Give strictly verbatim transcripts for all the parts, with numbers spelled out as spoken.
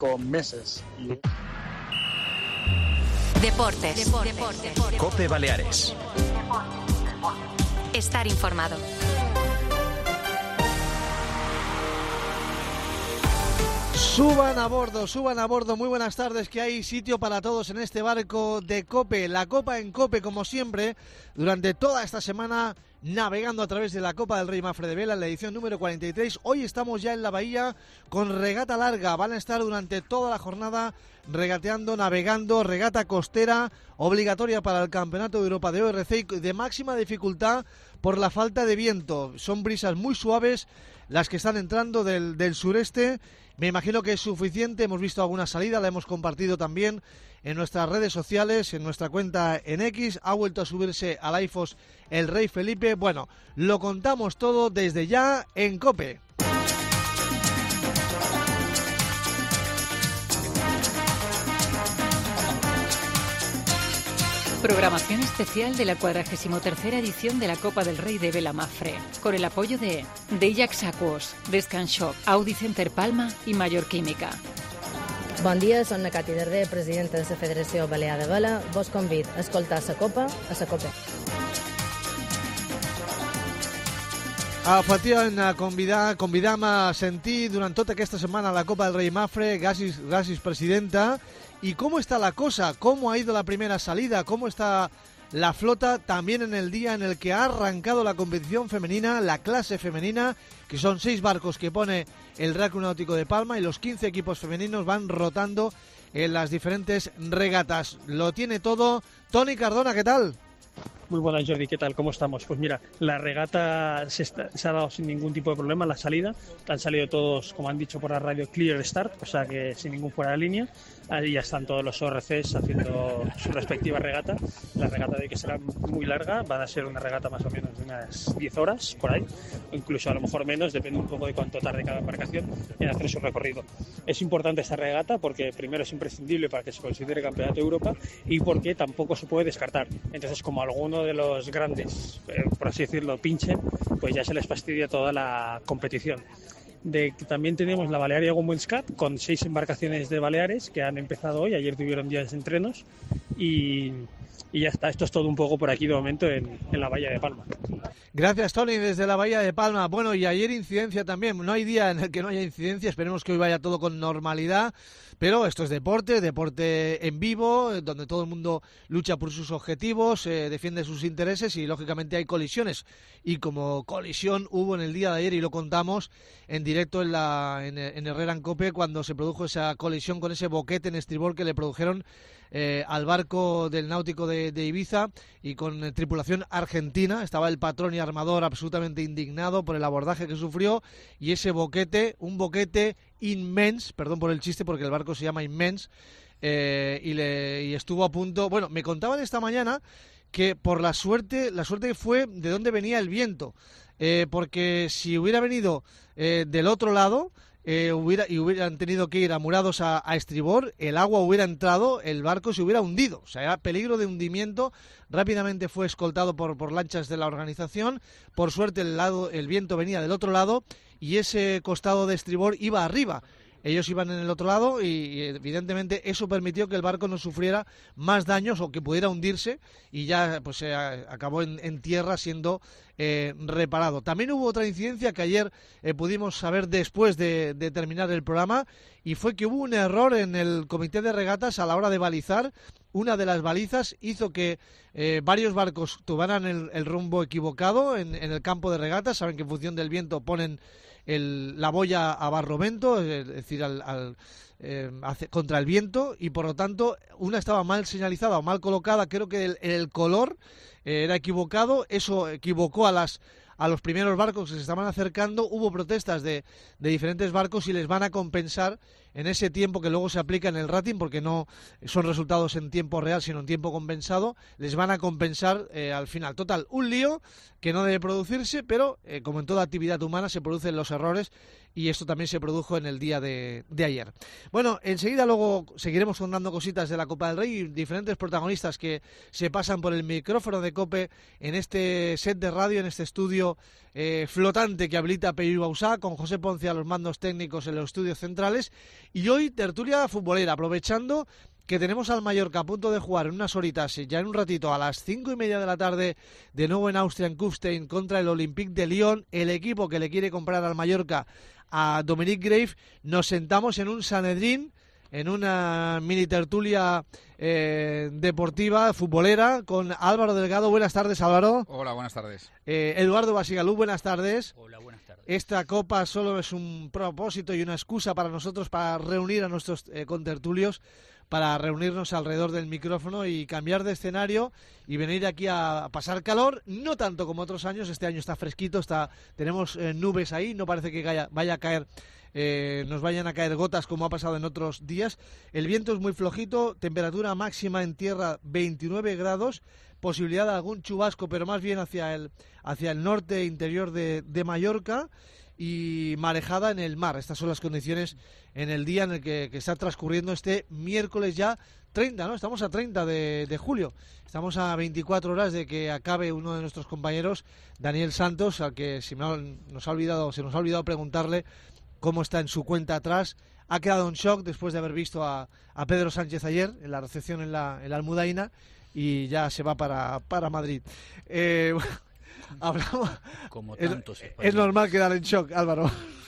con meses. Y... Deportes. Deportes. Deportes. COPE Baleares. Estar informado. Suban a bordo, suban a bordo. Muy buenas tardes, que hay sitio para todos en este barco de COPE. La Copa en COPE, como siempre, durante toda esta semana, navegando a través de la Copa del Rey Mafre de Vela, en la edición número cuarenta y tres. Hoy estamos ya en la bahía con regata larga. Van a estar durante toda la jornada regateando, navegando, regata costera, obligatoria para el Campeonato de Europa de O R C y de máxima dificultad por la falta de viento. Son brisas muy suaves las que están entrando del, del sureste. Me imagino que es suficiente. Hemos visto alguna salida, la hemos compartido también en nuestras redes sociales, en nuestra cuenta en X. Ha vuelto a subirse al AIFOS el Rey Felipe. Bueno, lo contamos todo desde ya en COPE. Programación especial de la cuadragésima tercera edición de la Copa del Rey de Vela Mafre, con el apoyo de Deiax Aquos, Descanshop, Audi Center Palma i Mayor Química. Bon dia, soc na Cati Darder, presidenta de la Federació Balear de Vela. Vos convid a escoltar la Copa a la COPE. Efectivament, convidar, convidam a sentir durant tota aquesta setmana la Copa del Rei Mafre. Gràcies, gràcies, presidenta. ¿Y cómo está la cosa? ¿Cómo ha ido la primera salida? ¿Cómo está la flota también en el día en el que ha arrancado la competición femenina, la clase femenina, que son seis barcos que pone el Real Club Náutico de Palma, y los quince equipos femeninos van rotando en las diferentes regatas? Lo tiene todo Toni Cardona, ¿qué tal? Muy buenas, Jordi, ¿qué tal? ¿Cómo estamos? Pues mira, la regata se, está, se ha dado sin ningún tipo de problema, la salida. Han salido todos, como han dicho por la radio, clear start, o sea que sin ningún fuera de línea. Ahí ya están todos los O R Cs haciendo su respectiva regata. La regata de hoy, que será muy larga, van a ser una regata más o menos de unas diez horas, por ahí, o incluso a lo mejor menos, depende un poco de cuánto tarde cada embarcación en hacer su recorrido. Es importante esta regata porque primero es imprescindible para que se considere Campeonato de Europa y porque tampoco se puede descartar. Entonces, como alguno de los grandes, eh, por así decirlo, pinchen, pues ya se les fastidia toda la competición. De, también tenemos la Balearia Women's Cup con seis embarcaciones de Baleares que han empezado hoy. Ayer tuvieron días de entrenos y, y ya está. Esto es todo un poco por aquí de momento en, en la Bahía de Palma. Gracias, Toni, desde la Bahía de Palma. Bueno, y ayer incidencia también. No hay día en el que no haya incidencia. Esperemos que hoy vaya todo con normalidad. Pero esto es deporte, deporte en vivo, donde todo el mundo lucha por sus objetivos, eh, defiende sus intereses y, lógicamente, hay colisiones. Y como colisión hubo en el día de ayer, y lo contamos en directo en, la, en, en Herrera en COPE, cuando se produjo esa colisión con ese boquete en estribor que le produjeron eh, al barco del Náutico de, de Ibiza, y con eh, tripulación argentina. Estaba el patrón y armador absolutamente indignado por el abordaje que sufrió, y ese boquete, un boquete inmenso, perdón por el chiste porque el barco se llama Immens, eh, y, le, y estuvo a punto. Bueno, me contaban esta mañana que por la suerte, la suerte fue de dónde venía el viento, eh, porque si hubiera venido eh, del otro lado, eh, hubiera, y hubieran tenido que ir amurados a, a estribor, el agua hubiera entrado, el barco se hubiera hundido, o sea, era peligro de hundimiento. Rápidamente fue escoltado por, por lanchas de la organización. Por suerte el, lado, el viento venía del otro lado y ese costado de estribor iba arriba. Ellos iban en el otro lado y, evidentemente, eso permitió que el barco no sufriera más daños o que pudiera hundirse, y ya pues se acabó en, en tierra siendo eh, reparado. También hubo otra incidencia que ayer eh, pudimos saber después de, de terminar el programa, y fue que hubo un error en el comité de regatas a la hora de balizar. Una de las balizas hizo que eh, varios barcos tuvieran el, el rumbo equivocado en, en el campo de regatas. Saben que en función del viento ponen el, la boya a barlovento, es decir, al, al, eh, hace, contra el viento, y por lo tanto una estaba mal señalizada o mal colocada. Creo que el, el color eh, era equivocado. Eso equivocó a las a los primeros barcos que se estaban acercando. Hubo protestas de, de diferentes barcos y les van a compensar en ese tiempo que luego se aplica en el rating, porque no son resultados en tiempo real sino en tiempo compensado. Les van a compensar eh, al final. Total, un lío que no debe producirse, pero eh, como en toda actividad humana se producen los errores y esto también se produjo en el día de, de ayer. Bueno, enseguida luego seguiremos contando cositas de la Copa del Rey y diferentes protagonistas que se pasan por el micrófono de COPE en este set de radio, en este estudio eh, flotante que habilita Peyu Bausá, con José Ponce a los mandos técnicos en los estudios centrales, y hoy tertulia futbolera, aprovechando que tenemos al Mallorca a punto de jugar en unas horitas, ya en un ratito, a las cinco y media de la tarde, de nuevo en Austria, en Kufstein, contra el Olympique de Lyon, el equipo que le quiere comprar al Mallorca a Dominic Grave. Nos sentamos en un Sanedrín, en una mini tertulia eh, deportiva, futbolera, con Álvaro Delgado. Buenas tardes, Álvaro. Hola, buenas tardes. Eh, Eduardo Basigalú, buenas tardes. Hola, buenas tardes. Esta copa solo es un propósito y una excusa para nosotros para reunir a nuestros eh, contertulios, para reunirnos alrededor del micrófono y cambiar de escenario y venir aquí a pasar calor, no tanto como otros años. Este año está fresquito, está tenemos eh, nubes ahí, no parece que vaya, vaya a caer, eh, nos vayan a caer gotas como ha pasado en otros días. El viento es muy flojito, temperatura máxima en tierra veintinueve grados, posibilidad de algún chubasco, pero más bien hacia el, hacia el norte interior de, de Mallorca, y marejada en el mar. Estas son las condiciones en el día en el que, que está transcurriendo este miércoles ya treinta, ¿no? Estamos a treinta de, de julio. Estamos a veinticuatro horas de que acabe uno de nuestros compañeros, Daniel Santos, al que si no, nos ha olvidado, se nos ha olvidado preguntarle cómo está en su cuenta atrás. Ha quedado en shock después de haber visto a, a Pedro Sánchez ayer en la recepción en la, en la Almudaina, y ya se va para, para Madrid. Eh... Hablamos. Como es, tantos es normal quedar en shock, Álvaro.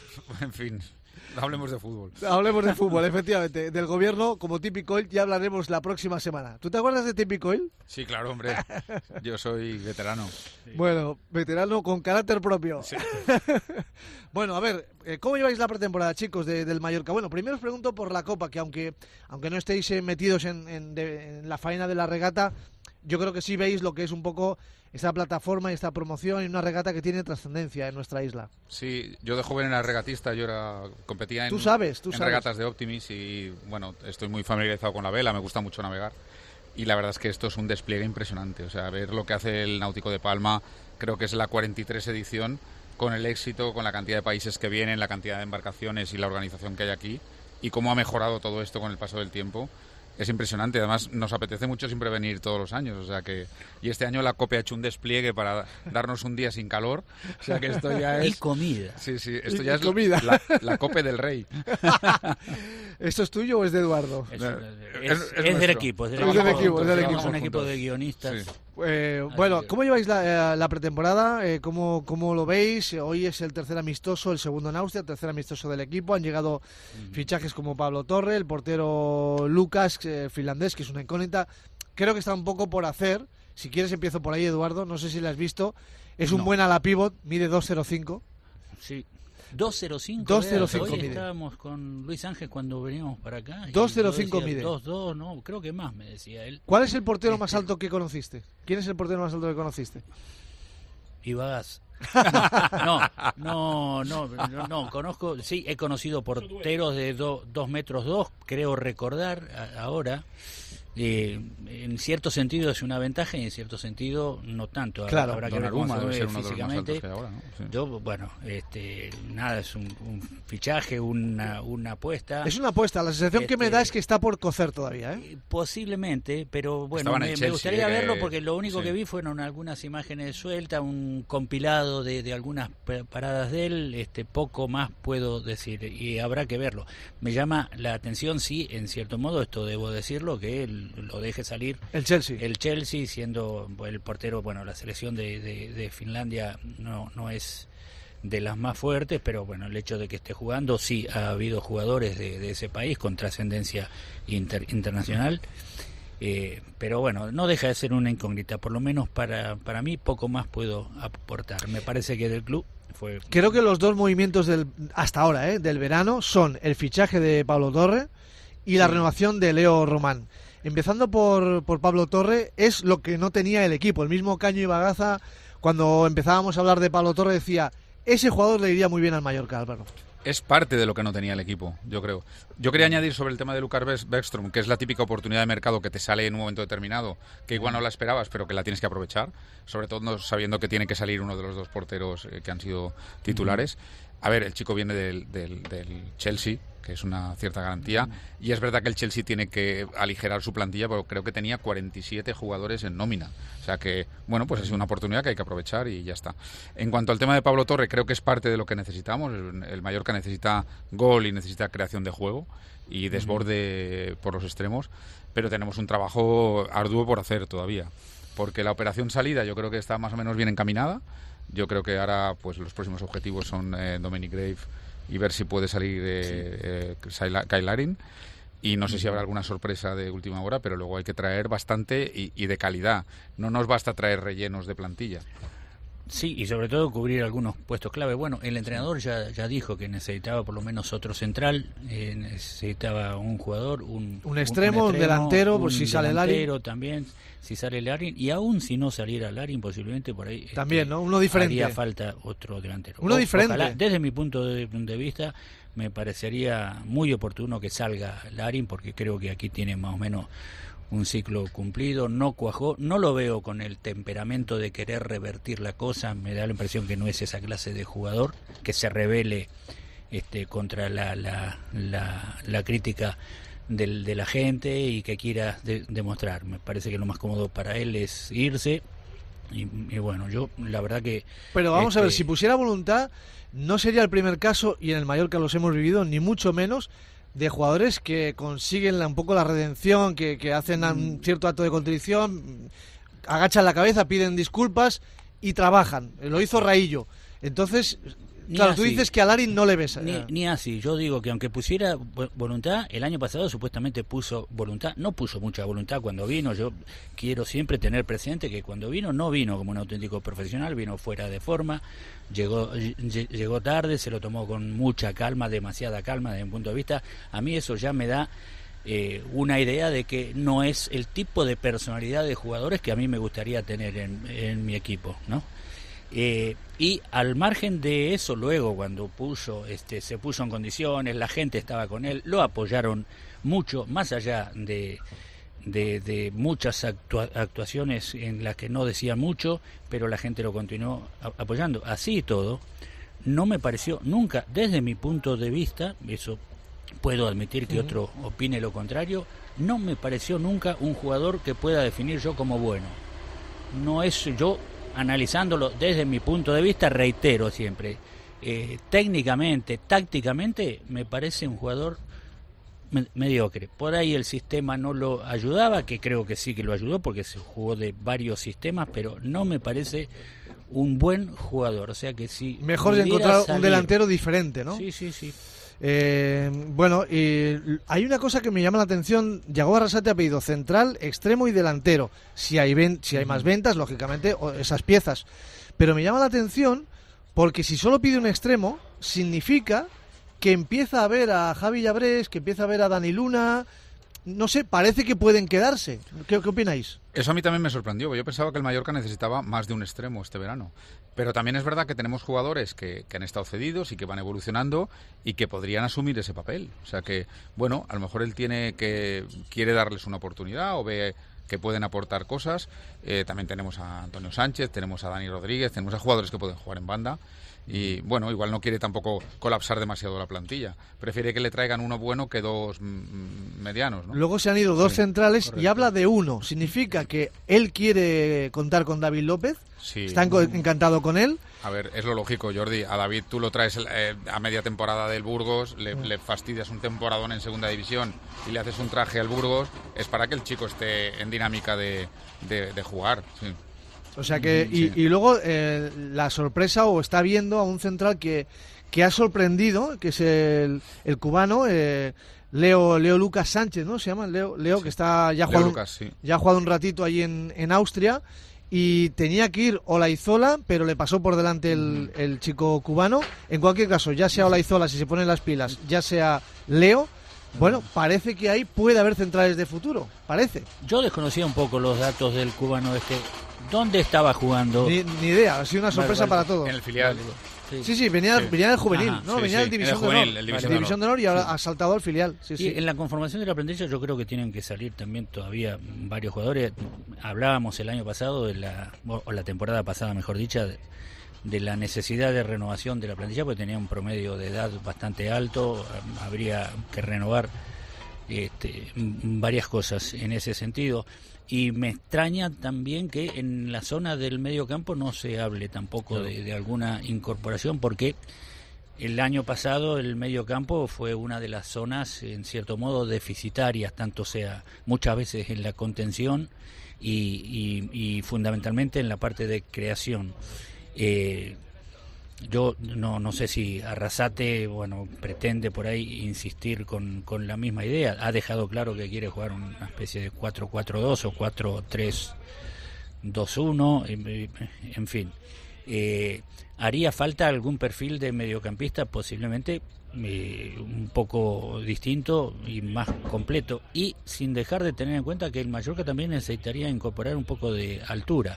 En fin, hablemos de fútbol. Hablemos de fútbol, efectivamente. Del gobierno, como Típico Oil, ya hablaremos la próxima semana. ¿Tú te acuerdas de Típico Oil? Sí, claro, hombre. Yo soy veterano. Sí. Bueno, veterano con carácter propio. Sí. Bueno, a ver, ¿cómo lleváis la pretemporada, chicos, de, del Mallorca? Bueno, primero os pregunto por la Copa, que aunque, aunque no estéis eh, metidos en, en, de, en la faena de la regata, yo creo que sí veis lo que es un poco esta plataforma y esta promoción, y una regata que tiene trascendencia en nuestra isla. Sí, yo de joven era regatista, yo era competía en, tú sabes, tú en sabes. regatas de Optimis, y bueno, estoy muy familiarizado con la vela, me gusta mucho navegar, y la verdad es que esto es un despliegue impresionante. O sea, ver lo que hace el Náutico de Palma, creo que es la cuarenta y tres edición, con el éxito, con la cantidad de países que vienen, la cantidad de embarcaciones y la organización que hay aquí, y cómo ha mejorado todo esto con el paso del tiempo. Es impresionante. Además nos apetece mucho siempre venir todos los años, o sea que, y este año la COPE ha hecho un despliegue para darnos un día sin calor, o sea que esto ya es... Y comida. Sí, sí, esto y, ya y es comida. La, la COPE del Rey. ¿Esto es tuyo o es de Eduardo? Es, es, es, es, es del equipo, es del es equipo, del equipo, es del somos equipo. un equipo de guionistas. Sí. Eh, bueno, ¿cómo lleváis la, la pretemporada? Eh, ¿cómo, ¿Cómo lo veis? Hoy es el tercer amistoso, el segundo en Austria, el tercer amistoso del equipo. Han llegado mm. fichajes como Pablo Torre, el portero Lucas, eh, finlandés, que es una incógnita. Creo que está un poco por hacer. Si quieres empiezo por ahí, Eduardo. No sé si lo has visto. Es un no. buen ala pivot, mide dos cero cinco. Sí. dos cero cinco. dos cero cinco Hoy mide. Estábamos con Luis Ángel cuando veníamos para acá. dos cero cinco mide. dos dos, no, creo que más, me decía él. ¿Cuál es el portero este... más alto que conociste? ¿Quién es el portero más alto que conociste? Ibáñez. No, no, no, no, no, conozco, sí, he conocido porteros de do, dos metros dos, creo recordar a, ahora. Eh, en cierto sentido es una ventaja y en cierto sentido no tanto. Claro, habrá que ver cómo se ve físicamente. Ahora, ¿no? Sí. Yo, bueno, este, nada, es un, un fichaje, una, una apuesta. Es una apuesta, la sensación este, que me da es que está por cocer todavía, ¿eh? Posiblemente, pero bueno, me, Chelsea, me gustaría eh, verlo porque lo único sí. que vi fueron algunas imágenes sueltas, un compilado de, de algunas paradas de él, este, poco más puedo decir y habrá que verlo. Me llama la atención, sí, en cierto modo, esto debo decirlo, que él lo deje salir el Chelsea el Chelsea siendo el portero. Bueno, la selección de, de, de Finlandia no no es de las más fuertes, pero bueno, el hecho de que esté jugando, sí, ha habido jugadores de, de ese país con trascendencia inter, internacional, eh, pero bueno, no deja de ser una incógnita, por lo menos para para mí poco más puedo aportar. Me parece que del club fue... Creo que los dos movimientos del hasta ahora, ¿eh? del verano, son el fichaje de Pablo Torre y la sí. renovación de Leo Román. Empezando por, por Pablo Torre, es lo que no tenía el equipo. El mismo Caño y Bagaza, cuando empezábamos a hablar de Pablo Torre, decía, ese jugador le iría muy bien al Mallorca, Álvaro. Es parte de lo que no tenía el equipo, yo creo. Yo quería añadir sobre el tema de Lukas Bäckström, que es la típica oportunidad de mercado que te sale en un momento determinado, que igual no la esperabas, pero que la tienes que aprovechar, sobre todo sabiendo que tiene que salir uno de los dos porteros eh, que han sido titulares. A ver, el chico viene del, del, del Chelsea, que es una cierta garantía, y es verdad que el Chelsea tiene que aligerar su plantilla, porque creo que tenía cuarenta y siete jugadores en nómina. O sea que, bueno, pues ha sido una oportunidad que hay que aprovechar y ya está. En cuanto al tema de Pablo Torre, creo que es parte de lo que necesitamos. El, el Mallorca necesita gol y necesita creación de juego y desborde por los extremos, pero tenemos un trabajo arduo por hacer todavía, porque la operación salida yo creo que está más o menos bien encaminada. Yo creo que ahora pues los próximos objetivos son eh, Dominic Grave y ver si puede salir eh, sí. eh, Kyle Larin, y no sé si habrá alguna sorpresa de última hora, pero luego hay que traer bastante y, y de calidad. No nos basta traer rellenos de plantilla. Sí, y sobre todo cubrir algunos puestos clave. Bueno, el entrenador ya ya dijo que necesitaba por lo menos otro central, eh, necesitaba un jugador, un, un, extremo, un, un extremo, un delantero, por si sale Larin. También, si sale Larin, y aún si no saliera Larin, posiblemente por ahí también, este, ¿no? Uno diferente. Haría falta otro delantero. Uno o, diferente. Ojalá, desde mi punto de, de vista, me parecería muy oportuno que salga Larin, porque creo que aquí tiene más o menos un ciclo cumplido, no cuajó, no lo veo con el temperamento de querer revertir la cosa, me da la impresión que no es esa clase de jugador que se rebele este, contra la, la, la, la crítica del, de la gente y que quiera de, demostrar. Me parece que lo más cómodo para él es irse y, y bueno, yo la verdad que... Pero vamos este, a ver, si pusiera voluntad, no sería el primer caso, y en el Mallorca los hemos vivido, ni mucho menos, de jugadores que consiguen un poco la redención, que, que hacen un cierto acto de contrición, agachan la cabeza, piden disculpas y trabajan. Lo hizo Raillo. Entonces, ni claro, así. Tú dices que a Larin no le ves. Ni, ni así. Yo digo que aunque pusiera voluntad, el año pasado supuestamente puso voluntad, no puso mucha voluntad cuando vino. Yo quiero siempre tener presente que cuando vino, no vino como un auténtico profesional, vino fuera de forma, llegó llegó tarde, se lo tomó con mucha calma, demasiada calma desde mi punto de vista. A mí eso ya me da eh, una idea de que no es el tipo de personalidad de jugadores que a mí me gustaría tener en, en mi equipo, ¿no? Eh, y al margen de eso, luego cuando puso, este, se puso en condiciones, la gente estaba con él, lo apoyaron mucho, más allá de, de, de muchas actua- actuaciones en las que no decía mucho, pero la gente lo continuó a- apoyando. Así y todo, no me pareció nunca, desde mi punto de vista, eso puedo admitir que otro opine lo contrario, no me pareció nunca un jugador que pueda definir yo como bueno. No es yo... Analizándolo desde mi punto de vista, reitero siempre, eh, técnicamente, tácticamente, me parece un jugador me- mediocre. Por ahí el sistema no lo ayudaba, que creo que sí que lo ayudó, porque se jugó de varios sistemas, pero no me parece un buen jugador. O sea que si mejor encontrar salir... un delantero diferente, ¿no? Sí, sí, sí. Eh, bueno, y hay una cosa que me llama la atención. Yagoba Arrasate ha pedido central, extremo y delantero. Si hay ven, si hay más ventas, lógicamente, o esas piezas. Pero me llama la atención porque si solo pide un extremo, significa que empieza a ver a Javi Llabrés, que empieza a ver a Dani Luna. No sé, parece que pueden quedarse. ¿Qué, qué opináis? Eso a mí también me sorprendió. Yo pensaba que el Mallorca necesitaba más de un extremo este verano. Pero también es verdad que tenemos jugadores que, que han estado cedidos y que van evolucionando y que podrían asumir ese papel. O sea que, bueno, a lo mejor él tiene que quiere darles una oportunidad o ve que pueden aportar cosas. Eh, también tenemos a Antonio Sánchez, tenemos a Dani Rodríguez, tenemos a jugadores que pueden jugar en banda. Y bueno, igual no quiere tampoco colapsar demasiado la plantilla. Prefiere que le traigan uno bueno que dos mm, medianos, ¿no? Luego se han ido dos sí, centrales correcto. Y habla de uno. ¿Significa que él quiere contar con David López? Sí. ¿Está encantado con él? A ver, es lo lógico, Jordi. A David tú lo traes eh, a media temporada del Burgos, le, Mm. le fastidias un temporadón en segunda división y le haces un traje al Burgos, es para que el chico esté en dinámica de, de, de jugar, sí. O sea que, Sí. y, y luego eh, la sorpresa, o está viendo a un central que, que ha sorprendido, que es el, el cubano, eh, Leo Leo Lucas Sánchez, ¿no? Se llama Leo, Leo Sí. que está ya ha Leo jugado, Lucas, sí. ya ha jugado un ratito allí en, en Austria, y tenía que ir Olaizola, pero le pasó por delante el, el chico cubano. En cualquier caso, ya sea Olaizola, si se ponen las pilas, ya sea Leo, bueno, parece que ahí puede haber centrales de futuro, parece. Yo desconocía un poco los datos del cubano este. ¿Dónde estaba jugando? Ni, ni idea, ha sido una sorpresa Vale, vale. para todos. En el filial. Sí. Sí, sí, venía, Sí. venía del juvenil, Ajá. ¿no? Sí, venía sí, del División el de juvenil, Honor. el Vale, División de División de Honor y ahora ha saltado al filial. Sí, Y sí. en la conformación de la plantilla yo creo que tienen que salir también todavía varios jugadores. Hablábamos el año pasado, de la, o la temporada pasada mejor dicha, de, de la necesidad de renovación de la plantilla, porque tenía un promedio de edad bastante alto, habría que renovar este, varias cosas en ese sentido. Y me extraña también que en la zona del medio campo no se hable tampoco de, de alguna incorporación, porque el año pasado el medio campo fue una de las zonas en cierto modo deficitarias, tanto sea muchas veces en la contención y, y, y fundamentalmente en la parte de creación. Eh, yo no no sé si Arrasate bueno pretende por ahí insistir con, con la misma idea. Ha dejado claro que quiere jugar una especie de cuatro cuatro dos o cuatro tres dos uno, en, en fin. Eh, ¿Haría falta algún perfil de mediocampista? Posiblemente eh, un poco distinto y más completo, y sin dejar de tener en cuenta que el Mallorca también necesitaría incorporar un poco de altura.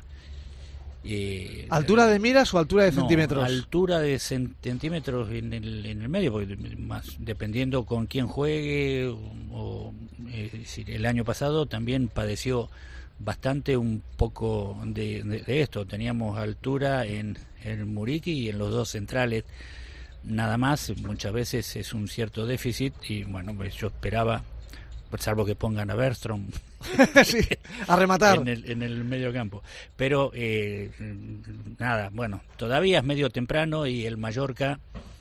Eh, ¿Altura de miras o altura de no, centímetros? Altura de centímetros en el, en el medio, porque más dependiendo con quién juegue, o, o es decir, el año pasado también padeció bastante un poco de, de, de esto. Teníamos altura en el Muriqui y en los dos centrales, nada más. Muchas veces es un cierto déficit y bueno, pues yo esperaba, salvo que pongan a Bergström sí, a rematar en el, en el medio campo, pero eh, nada, bueno, todavía es medio temprano y el Mallorca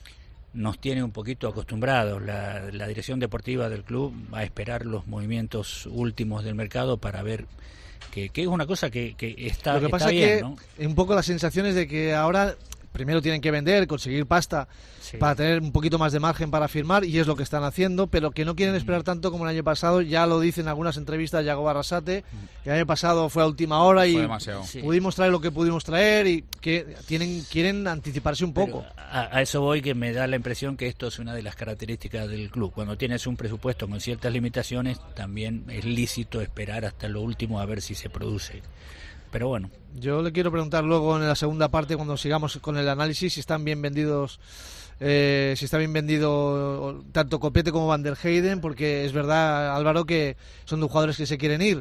nos tiene un poquito acostumbrados. La, la dirección deportiva del club va a esperar los movimientos últimos del mercado para ver que, que es una cosa que, que está, Lo que está pasa bien, es que ¿no? un poco la sensación es de que ahora primero tienen que vender, conseguir pasta Sí. para tener un poquito más de margen para firmar, y es lo que están haciendo, pero que no quieren esperar tanto como el año pasado. Ya lo dicen en algunas entrevistas Yago Arrasate, que el año pasado fue a última hora y Fue demasiado. Sí. pudimos traer lo que pudimos traer, y que tienen quieren anticiparse un poco. Pero a, a eso voy, que me da la impresión que esto es una de las características del club. Cuando tienes un presupuesto con ciertas limitaciones, también es lícito esperar hasta lo último a ver si se produce. Pero bueno. Yo le quiero preguntar luego en la segunda parte, cuando sigamos con el análisis, si están bien vendidos, eh, si está bien vendido tanto Copete como Van der Heyden, porque es verdad, Álvaro, que son dos jugadores que se quieren ir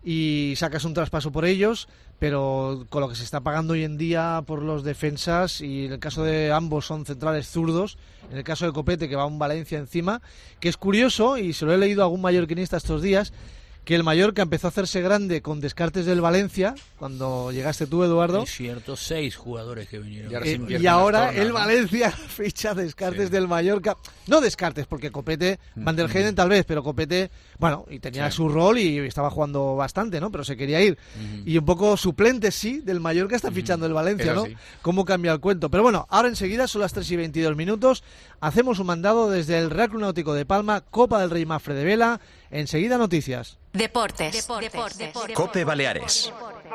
y sacas un traspaso por ellos, pero con lo que se está pagando hoy en día por los defensas, y en el caso de ambos son centrales zurdos, en el caso de Copete, que va a un Valencia encima, que es curioso, y se lo he leído a algún mallorquinista estos días, que el Mallorca empezó a hacerse grande con descartes del Valencia, cuando llegaste tú, Eduardo. Es cierto, seis jugadores que vinieron. Y ahora, Eh, se invierte y en las ahora tornas, el ¿no? Valencia ficha descartes Sí. del Mallorca. No descartes, porque Copete, Van der Heyden tal vez, pero Copete, bueno, y tenía Sí. su rol y estaba jugando bastante, ¿no? Pero se quería ir. Ujú. Y un poco suplente, sí, del Mallorca está fichando el Valencia, Es ¿no? así. Cómo cambia el cuento. Pero bueno, ahora enseguida son las tres y veintidós minutos. Hacemos un mandado desde el Real Club Náutico de Palma, Copa del Rey Mafre de Vela. Enseguida noticias. Deportes. Deportes. Deportes. Cope Baleares.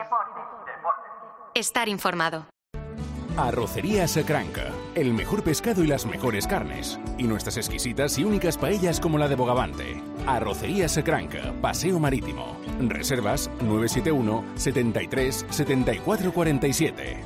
Estar informado. Arrocería Sacranca, el mejor pescado y las mejores carnes. Y nuestras exquisitas y únicas paellas como la de Bogavante. Arrocería Sacranca, Paseo Marítimo. Reservas nueve siete uno, setenta y tres, setenta y cuatro cuarenta y siete.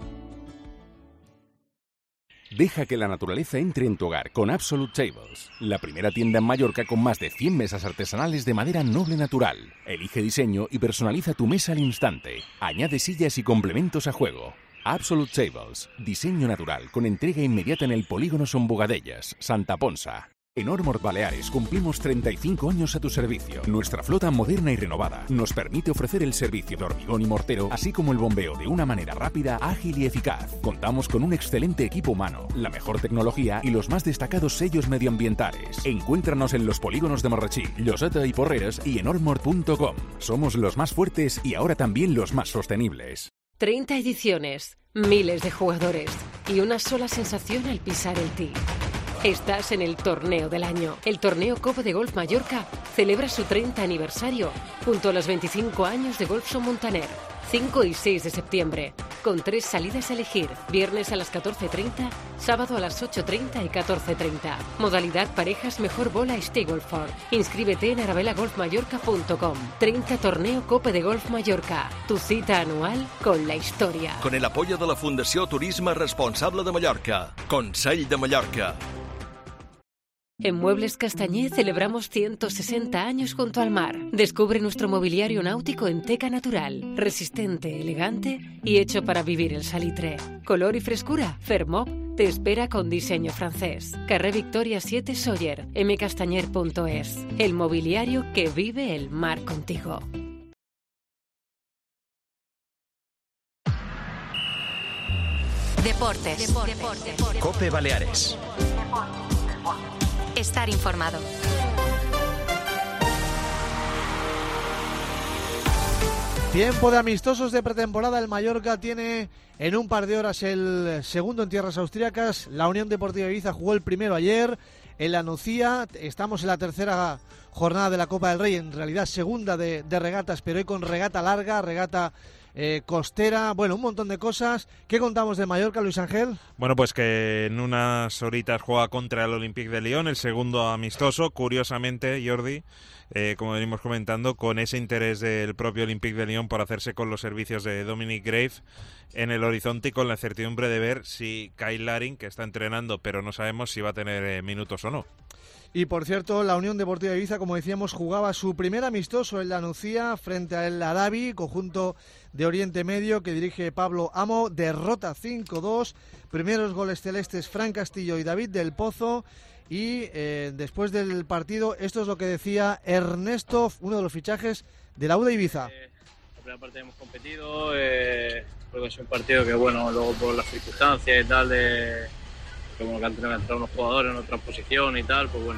Deja que la naturaleza entre en tu hogar con Absolute Tables, la primera tienda en Mallorca con más de cien mesas artesanales de madera noble natural. Elige diseño y personaliza tu mesa al instante. Añade sillas y complementos a juego. Absolute Tables, diseño natural con entrega inmediata en el polígono Son Bogadellas, Santa Ponsa. En Ormord Baleares cumplimos treinta y cinco años a tu servicio. Nuestra flota moderna y renovada nos permite ofrecer el servicio de hormigón y mortero, así como el bombeo de una manera rápida, ágil y eficaz. Contamos con un excelente equipo humano, la mejor tecnología y los más destacados sellos medioambientales. Encuéntranos en los polígonos de Marrachí, Lloseta y Porreres y en ormord punto com. Somos los más fuertes y ahora también los más sostenibles. treinta ediciones, miles de jugadores y una sola sensación al pisar el tee. Estás en el torneo del año. El torneo Copa de Golf Mallorca celebra su treinta aniversario junto a los veinticinco años de Golf Son Montaner. cinco y seis de septiembre, con tres salidas a elegir. Viernes a las catorce treinta, sábado a las ocho treinta y catorce treinta. Modalidad parejas mejor bola Stableford. Inscríbete en arabela golf mallorca punto com. treinta Torneo Copa de Golf Mallorca. Tu cita anual con la historia. Con el apoyo de la Fundació Turisme Responsable de Mallorca. Consell de Mallorca. En Muebles Castañé celebramos ciento sesenta años junto al mar. Descubre nuestro mobiliario náutico en teca natural, resistente, elegante y hecho para vivir el salitre. Color y frescura, Fermob te espera con diseño francés. Carré Victoria siete Sóller, m castañer punto es. El mobiliario que vive el mar contigo. Deportes. Deportes. Deportes. COPE Baleares. Estar informado. Tiempo de amistosos de pretemporada. El Mallorca tiene en un par de horas el segundo en tierras austríacas. La Unión Deportiva Ibiza jugó el primero ayer en la Nucía. Estamos en la tercera jornada de la Copa del Rey, en realidad segunda de, de regatas, pero hoy con regata larga, regata Eh, costera, bueno, un montón de cosas. ¿Qué contamos de Mallorca, Luis Ángel? Bueno, pues que en unas horitas juega contra el Olympique de Lyon, el segundo amistoso, curiosamente, Jordi, eh, como venimos comentando, con ese interés del propio Olympique de Lyon por hacerse con los servicios de Dominic Grave en el horizonte y con la incertidumbre de ver si Kyle Larin, que está entrenando, pero no sabemos si va a tener eh, minutos o no. Y por cierto, la Unión Deportiva Ibiza, como decíamos, jugaba su primer amistoso en la Nucía frente al Arabi, conjunto de Oriente Medio que dirige Pablo Amo. Derrota cinco dos, primeros goles celestes Fran Castillo y David del Pozo. Y eh, después del partido, esto es lo que decía Ernesto, uno de los fichajes de la U de Ibiza. Eh, la primera parte hemos competido, eh, creo que es un partido que, bueno, luego por las circunstancias y tal de... como que han tenido que entrar unos jugadores en otra posición y tal, pues bueno,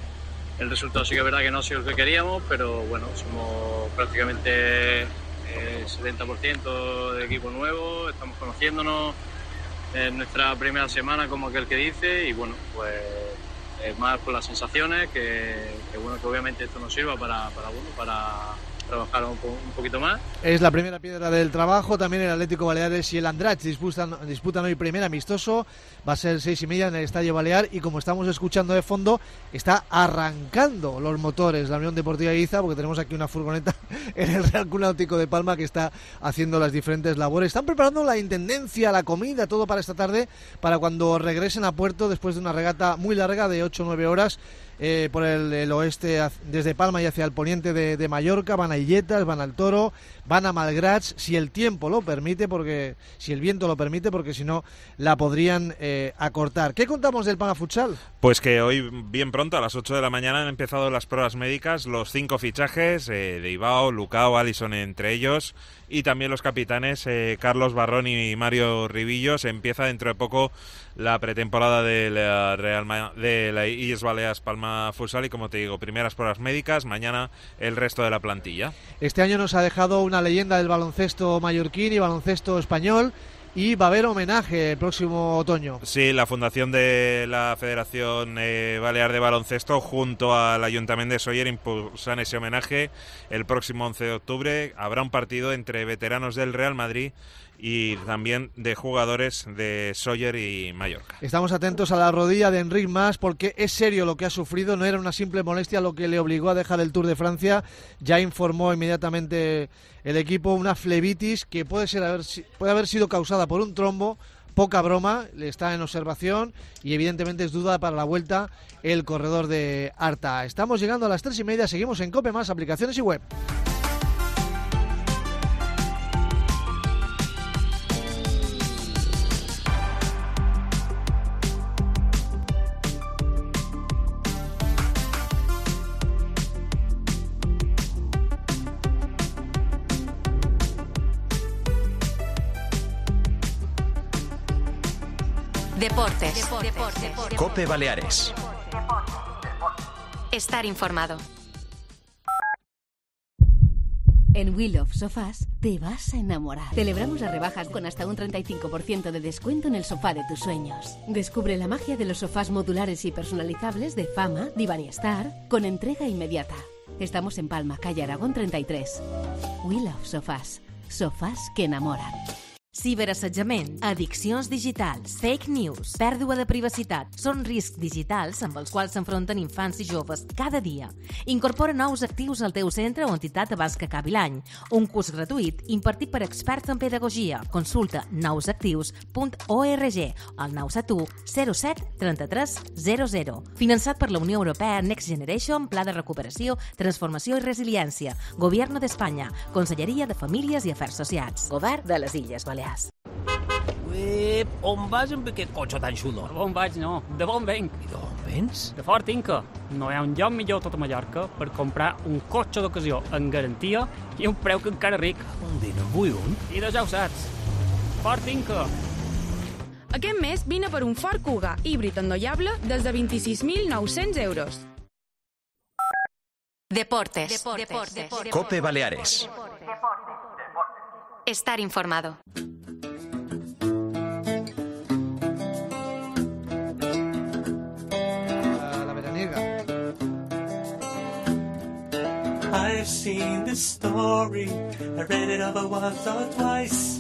el resultado sí que es verdad que no ha sido el que queríamos, pero bueno, somos prácticamente eh, setenta por ciento de equipo nuevo, estamos conociéndonos en nuestra primera semana, como aquel que dice, y bueno, pues eh, más con las sensaciones, que, que bueno, que obviamente esto nos sirva para, para, bueno, para trabajar un, po un poquito más. Es la primera piedra del trabajo. También el Atlético Baleares y el Andratx disputan, disputan hoy primer amistoso. Va a ser seis y media en el Estadio Balear, y como estamos escuchando de fondo, está arrancando los motores la Unión Deportiva Ibiza, porque tenemos aquí una furgoneta en el Real Club Náutico de Palma que está haciendo las diferentes labores. Están preparando la intendencia, la comida, todo para esta tarde, para cuando regresen a puerto después de una regata muy larga de ocho o nueve horas. Eh, por el, el oeste, desde Palma y hacia el poniente de, de Mallorca. Van a Illetas, van al Toro, van a Malgratx, si el tiempo lo permite, porque si el viento lo permite, porque si no la podrían eh, acortar. ¿Qué contamos del Palma Futsal? Pues que hoy, bien pronto, a las ocho de la mañana, han empezado las pruebas médicas, los cinco fichajes eh, de Ibao, Lucao, Allison entre ellos, y también los capitanes eh, Carlos Barrón y Mario Ribillos. Empieza dentro de poco la pretemporada de la Real Ma de la I E S Baleares Palma Futsal, y como te digo, primeras pruebas médicas, mañana el resto de la plantilla. Este año nos ha dejado una leyenda del baloncesto mallorquín y baloncesto español, y va a haber homenaje el próximo otoño. Sí, la fundación de la Federación eh, Balear de Baloncesto junto al Ayuntamiento de Sóller impulsan ese homenaje. El próximo once de octubre habrá un partido entre veteranos del Real Madrid y también de jugadores de Sóller y Mallorca. Estamos atentos a la rodilla de Enric Mas, porque es serio lo que ha sufrido, no era una simple molestia lo que le obligó a dejar el Tour de Francia. Ya informó inmediatamente el equipo, una flebitis que puede ser haber, puede haber sido causada por un trombo. Poca broma, le está en observación y evidentemente es duda para la vuelta el corredor de Arta. Estamos llegando a las tres y media, seguimos en COPE Más, aplicaciones y web. Deportes. Deportes. Deportes. COPE Baleares. Estar informado. En We Love Sofás te vas a enamorar. Celebramos las rebajas con hasta un treinta y cinco por ciento de descuento en el sofá de tus sueños. Descubre la magia de los sofás modulares y personalizables de Fama, Divan y Star, con entrega inmediata. Estamos en Palma, calle Aragón treinta y tres. We Love Sofás. Sofás que enamoran. Ciberassetjament, addiccions digitals, fake news, pèrdua de privacitat, són riscs digitals amb els quals s'enfronten infants i joves cada dia. Incorpora nous actius al teu centre o entitat abans que acabi l'any. Un curs gratuït impartit per experts en pedagogia. Consulta nous actius punt org al nou set u zero set trenta-tres zero zero. Finançat per la Unió Europea Next Generation, Pla de Recuperació, Transformació i Resiliència. Gobierno d'Espanya. Conselleria de Famílies i Afers Socials. Govern de les Illes Balears. Uep, on vas amb aquest cotxe tan xulo? De on vaig, no. De on venc. I d'on vens? De Fort Inca. No hi ha un lloc millor a tota Mallorca per comprar un cotxe d'ocasió en garantia i un preu que encara ric. Un dia no en vull un. I de ja ho saps. Fort Inca. Aquest mes vine per un Ford Kuga híbrid endollable des de vint-i-sis mil nou-cents euros. Deportes. Deportes. Deportes. Deportes. Cope Baleares. Estar informado. La veraniega. I've seen this story. I read it over once or twice.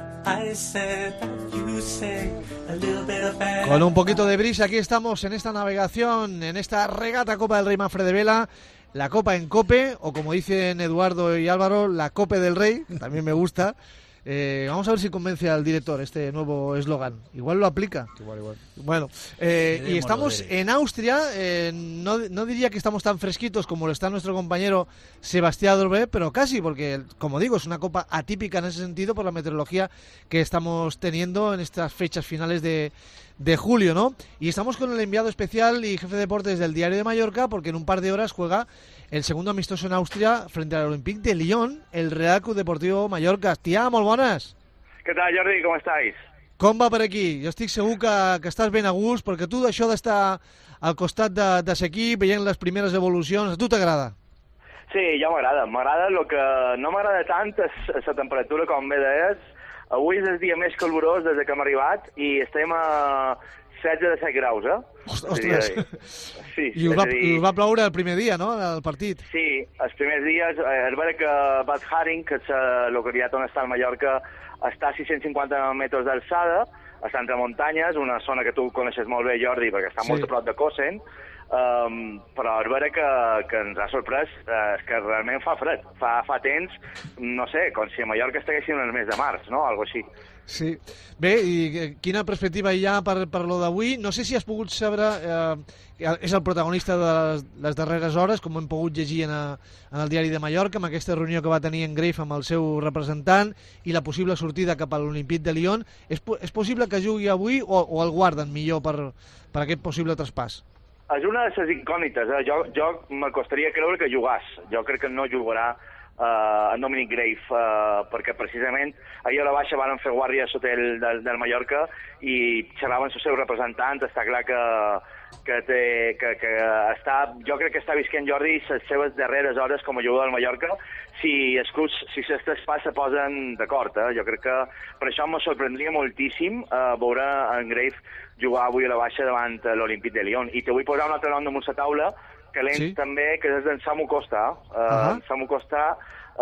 I said that you say a little bit of bad. Con un poquito de brisa, aquí estamos en esta navegación, en esta regata Copa del Rey Mafre de Vela. La Copa en Cope, o como dicen Eduardo y Álvaro, la Cope del Rey, que también me gusta. Eh, vamos a ver si convence al director este nuevo eslogan. Igual lo aplica. Igual, igual. Bueno, eh, y estamos en Austria. Eh, no, no diría que estamos tan fresquitos como lo está nuestro compañero Sebastián Dorbe, pero casi, porque, como digo, es una copa atípica en ese sentido por la meteorología que estamos teniendo en estas fechas finales de, de julio, ¿no? Y estamos con el enviado especial y jefe de deportes del Diario de Mallorca, porque en un par de horas juega el segundo amistoso en Austria frente al Olympique de Lyon, el Real Club Deportivo Mallorca. Tia, molt bones. Què tal, Jordi? Com estàs? Com va per aquí? Jo estic segur que, que estàs ben a gust, perquè tu d'això d'estar al costat de, de l'equip, veient les primeres evolucions, a tu t'agrada? Sí, ja m'agrada. M'agrada. El que no m'agrada tant és la temperatura, com bé deies. Avui és el dia més calorós des que hem arribat i estem a setze de set graus, eh? Ostres! Sí, I us va, dir... us va ploure el primer dia, no?, el partit. Sí, els primers dies. Eh, és vera que Bad Haring, que és la localitat on està el Mallorca, està a sis-cents cinquanta metres d'alçada, està entre muntanyes, una zona que tu coneixes molt bé, Jordi, perquè està sí. molt a prop de Kosen, um, però és vera que, que ens ha sorprès eh, que realment fa fred. Fa, fa temps, no sé, com si a Mallorca estiguéssim en el mes de març, no?, algo així. Sí. Bé, i quina perspectiva hi ha per, per lo d'avui? No sé si has pogut saber... Eh, és el protagonista de les, les darreres hores, com hem pogut llegir en, a, en el Diari de Mallorca, amb aquesta reunió que va tenir en Greif amb el seu representant i la possible sortida cap a l'Olympique de Lyon. És, és possible que jugui avui o, o el guarden millor per, per aquest possible traspàs? És una de les incògnites. Eh? Jo, jo m'acostaria creure que jugàs. Jo crec que no jugarà Uh, en Dominic Greif, uh, perquè precisament ahir a la baixa van fer guàrdia sota el del, del Mallorca i xerraven els seus representants. Està clar que, que, té, que, que està, jo crec que està visquent Jordi les seves darreres hores com a jugador del Mallorca. Si els clubs, si els traspàs se posen d'acord, eh? Jo crec que per això me sorprendria moltíssim uh, veure en Greif jugar avui a la baixa davant l'Olympique de Lyon. I te vull posar un altre nom damunt la taula, calent sí. també, que és d'en Samu Costa. Uh, uh -huh. Samu Costa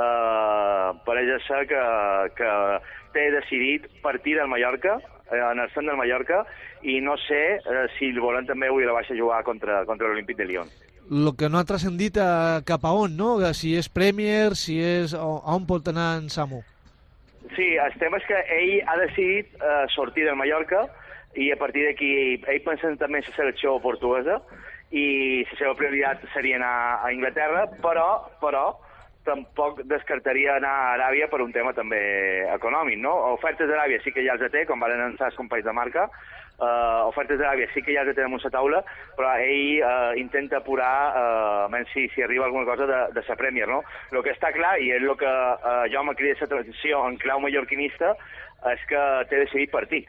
uh, pareix ser que, que té decidit partir del Mallorca, eh, en el centre del Mallorca, i no sé uh, si el volen també avui a la baixa jugar contra, contra l'Olympique de Lyon. Lo que no ha transcendit a cap a on, no? Si és Premier, si és... A on pot anar en Samu? Sí, el tema és que ell ha decidit uh, sortir del Mallorca i a partir d'aquí ell pensa també en la selecció portuguesa i la seva prioritat seria anar a Anglaterra, però, però tampoc descartaria anar a Aràbia per un tema també econòmic, no? Ofertes d'Aràbia sí que ja els té, com van anunciar els companys de marca, uh, ofertes d'Aràbia sí que ja els té damunt la taula, però ell uh, intenta apurar, uh, si, si arriba alguna cosa de, de la Premier, no? El que està clar, i és el que uh, jo m'ha cridat la transició en clau mallorquinista, és que té decidit partir.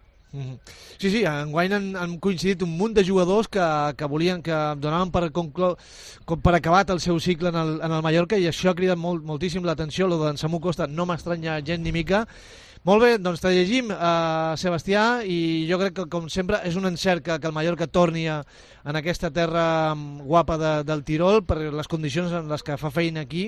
Sí, sí, enguany han, han coincidit un munt de jugadors que, que volien, que donaven per, conclo... per acabat el seu cicle en el, en el Mallorca, i això ha cridat molt, moltíssim l'atenció. Lo d'en Samu Costa no m'estranya gens ni mica. Molt bé, doncs te llegim, uh, Sebastià, i jo crec que, com sempre, és un encert que, que el Mallorca torni a, en aquesta terra guapa de, del Tirol per les condicions en les que fa feina aquí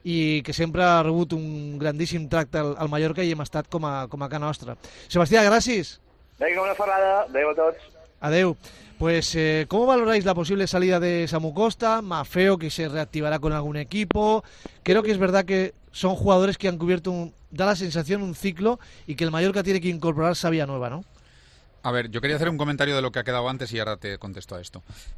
i que sempre ha rebut un grandíssim tracte al, al Mallorca i hem estat com a, com a casa nostra. Sebastià, gràcies. Venga, una ferrada. Adéu a tots. Adéu. Pues, eh, ¿cómo valoráis la posible salida de Samu Costa? Maffeo, que se reactivará con algún equipo. Creo que es verdad que son jugadores que han cubierto, un, da la sensación, un ciclo y que el Mallorca tiene que incorporar savia nueva, ¿no? A ver, yo quería hacer un comentario de lo que ha quedado antes y ahora te contesto a esto.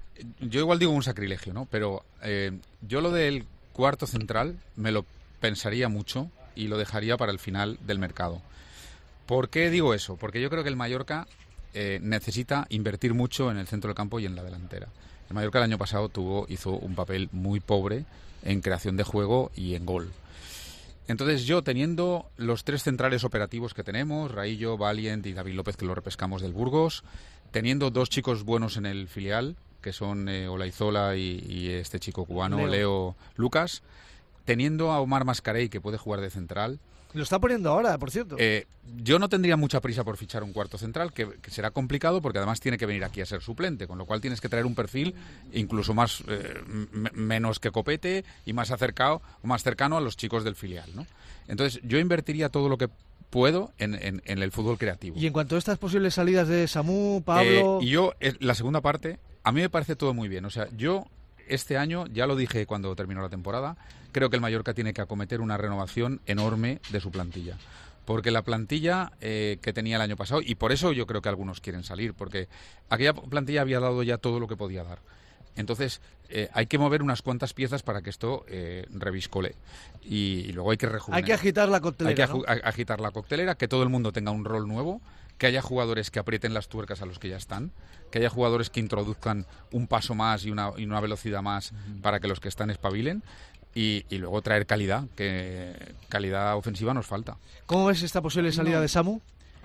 Yo igual digo un sacrilegio, ¿no? Pero eh, yo lo del cuarto central me lo pensaría mucho y lo dejaría para el final del mercado. ¿Por qué digo eso? Porque yo creo que el Mallorca eh, necesita invertir mucho en el centro del campo y en la delantera. El Mallorca el año pasado tuvo hizo un papel muy pobre en creación de juego y en gol. Entonces yo, teniendo los tres centrales operativos que tenemos, Raillo, Valiant y David López, que lo repescamos del Burgos, teniendo dos chicos buenos en el filial, que son eh, Olaizola y, y este chico cubano, Leo. Leo Lucas, teniendo a Omar Mascarell, que puede jugar de central. Lo está poniendo ahora, por cierto. Eh, yo no tendría mucha prisa por fichar un cuarto central, que, que será complicado porque además tiene que venir aquí a ser suplente, con lo cual tienes que traer un perfil incluso más eh, m- menos que Copete y más acercado, más cercano a los chicos del filial, ¿no? Entonces yo invertiría todo lo que puedo en, en, en el fútbol creativo. Y en cuanto a estas posibles salidas de Samu, Pablo... Eh, y yo, eh, la segunda parte, a mí me parece todo muy bien. O sea, yo este año, ya lo dije cuando terminó la temporada, creo que el Mallorca tiene que acometer una renovación enorme de su plantilla. Porque la plantilla eh, que tenía el año pasado, y por eso yo creo que algunos quieren salir, porque aquella plantilla había dado ya todo lo que podía dar. Entonces, eh, hay que mover unas cuantas piezas para que esto eh, reviscole. Y, y luego hay que rejuvenecer. Hay que agitar la coctelera, Hay que aju- ¿no? agitar la coctelera, que todo el mundo tenga un rol nuevo, que haya jugadores que aprieten las tuercas a los que ya están, que haya jugadores que introduzcan un paso más y una, y una velocidad más uh-huh. para que los que están espabilen. Y, y luego traer calidad, que calidad ofensiva nos falta. ¿Cómo ves esta posible salida no, de Samu?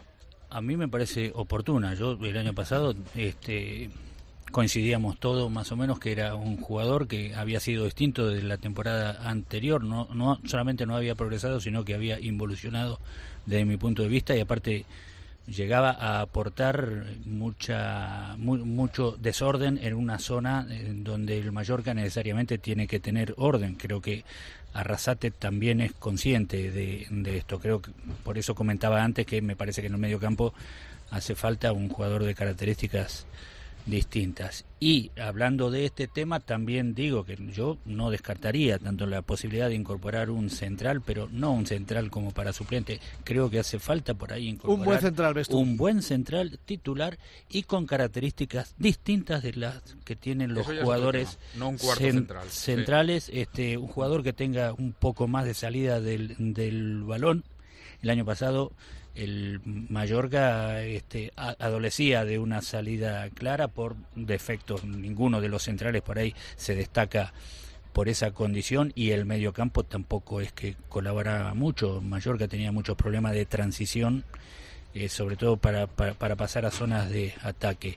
A mí me parece oportuna. Yo el año pasado este, coincidíamos todos más o menos que era un jugador que había sido distinto de la temporada anterior. No, no solamente no había progresado, sino que había involucionado desde mi punto de vista y aparte llegaba a aportar mucha mu, mucho desorden en una zona en donde el Mallorca necesariamente tiene que tener orden. Creo que Arrasate también es consciente de, de esto. Creo que por eso comentaba antes que me parece que en el mediocampo hace falta un jugador de características distintas. Y hablando de este tema, también digo que yo no descartaría tanto la posibilidad de incorporar un central, pero no un central como para suplente. Creo que hace falta por ahí incorporar un buen central, ¿ves tú? Un buen central titular y con características distintas de las que tienen los jugadores no un cuarto cen- central, centrales. Sí. Este, un jugador que tenga un poco más de salida del, del balón. El año pasado el Mallorca este, a, adolecía de una salida clara por defectos. Ninguno de los centrales por ahí se destaca por esa condición y el mediocampo tampoco es que colaboraba mucho. Mallorca tenía muchos problemas de transición, eh, sobre todo para, para, para pasar a zonas de ataque.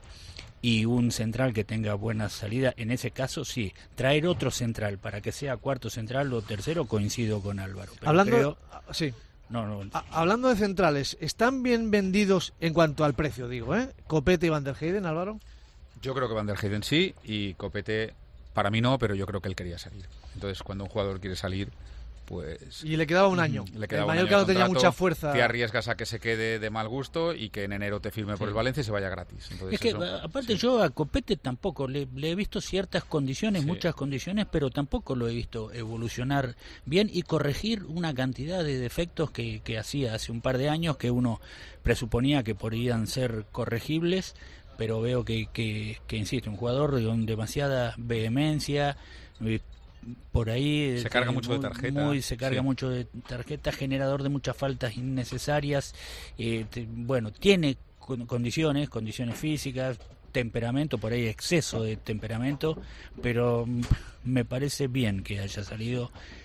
Y un central que tenga buena salida, en ese caso sí. Traer otro central para que sea cuarto central o tercero, coincido con Álvaro. Pero Hablando... creo... Sí. No, no. A- hablando de centrales, ¿están bien vendidos en cuanto al precio, digo, eh? Copete y Van der Heyden, Álvaro? Yo creo que Van der Heyden sí, y Copete, para mí no, pero yo creo que él quería salir. Entonces, cuando un jugador quiere salir, pues... Y le quedaba un año. Le quedaba el un Mallorca año no de tenía contrato, mucha fuerza. Te arriesgas a que se quede de mal gusto y que en enero te firme por Sí. el Valencia y se vaya gratis. Entonces, Es que eso, aparte sí. yo a Copete tampoco le, le he visto ciertas condiciones, Sí. muchas condiciones, pero tampoco lo he visto evolucionar bien y corregir una cantidad de defectos que, que hacía hace un par de años que uno presuponía que podían ser corregibles, pero veo que, que, que insisto, un jugador con demasiada vehemencia, eh, por ahí Se carga eh, mucho de muy- tarjeta, muy, se carga sí. mucho de tarjeta, generador de muchas faltas innecesarias. Eh, te- bueno, tiene con- condiciones, condiciones físicas, temperamento, por ahí exceso de temperamento, pero mm, me parece bien que haya salido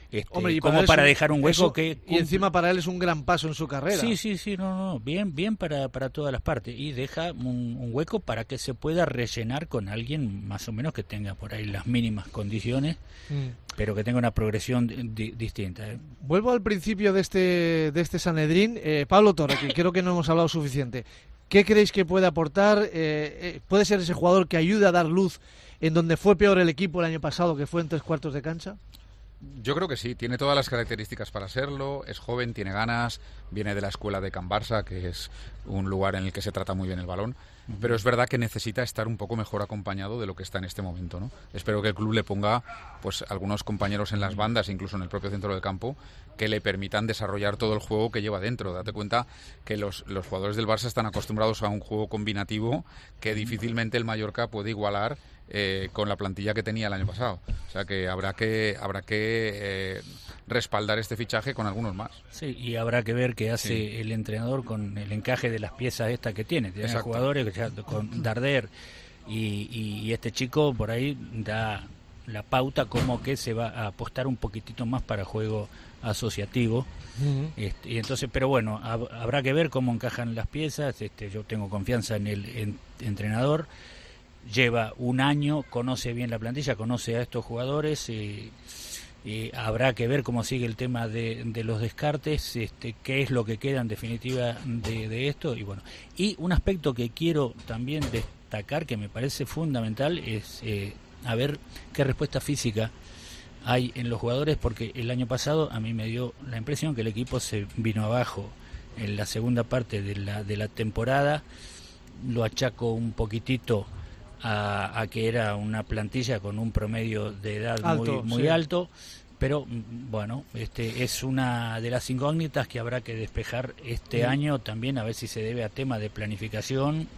Este, Hombre, y como para, para un, dejar un hueco eso, que... Y encima para él es un gran paso en su carrera. Sí, sí, sí, no, no, bien, bien para, para todas las partes. Y deja un, un hueco para que se pueda rellenar con alguien más o menos que tenga por ahí las mínimas condiciones, mm. pero que tenga una progresión di, distinta. ¿eh? Vuelvo al principio de este, de este Sanedrín. Eh, Pablo Torre, que creo que no hemos hablado suficiente. ¿Qué creéis que puede aportar? Eh, eh, ¿Puede ser ese jugador que ayude a dar luz en donde fue peor el equipo el año pasado, que fue en tres cuartos de cancha? Yo creo que sí, tiene todas las características para serlo, es joven, tiene ganas, viene de la escuela de Can Barça, que es un lugar en el que se trata muy bien el balón, pero es verdad que necesita estar un poco mejor acompañado de lo que está en este momento, ¿no? Espero que el club le ponga pues algunos compañeros en las bandas, incluso en el propio centro del campo, que le permitan desarrollar todo el juego que lleva dentro. Date cuenta que los, los jugadores del Barça están acostumbrados a un juego combinativo que difícilmente el Mallorca puede igualar Eh, con la plantilla que tenía el año pasado. O sea que habrá que habrá que eh, respaldar este fichaje con algunos más. Sí, y habrá que ver qué hace sí. el entrenador con el encaje de las piezas estas que tiene. Tiene Exacto. jugadores ya, con Darder y, y, y este chico por ahí da la pauta como que se va a apostar un poquitito más para juego asociativo. Uh-huh. este, y entonces, pero bueno, hab, habrá que ver cómo encajan las piezas. Este, yo tengo confianza en el en, entrenador. Lleva un año, conoce bien la plantilla, conoce a estos jugadores y, y habrá que ver cómo sigue el tema de, de los descartes, este, qué es lo que queda en definitiva de, de esto. Y bueno, y un aspecto que quiero también destacar, que me parece fundamental, es eh, a ver qué respuesta física hay en los jugadores, porque el año pasado a mí me dio la impresión que el equipo se vino abajo en la segunda parte de la, de la temporada. Lo achaco un poquitito A, a que era una plantilla con un promedio de edad alto, muy, muy sí. alto, pero bueno, este es una de las incógnitas que habrá que despejar este sí. año también, a ver si se debe a tema de planificación.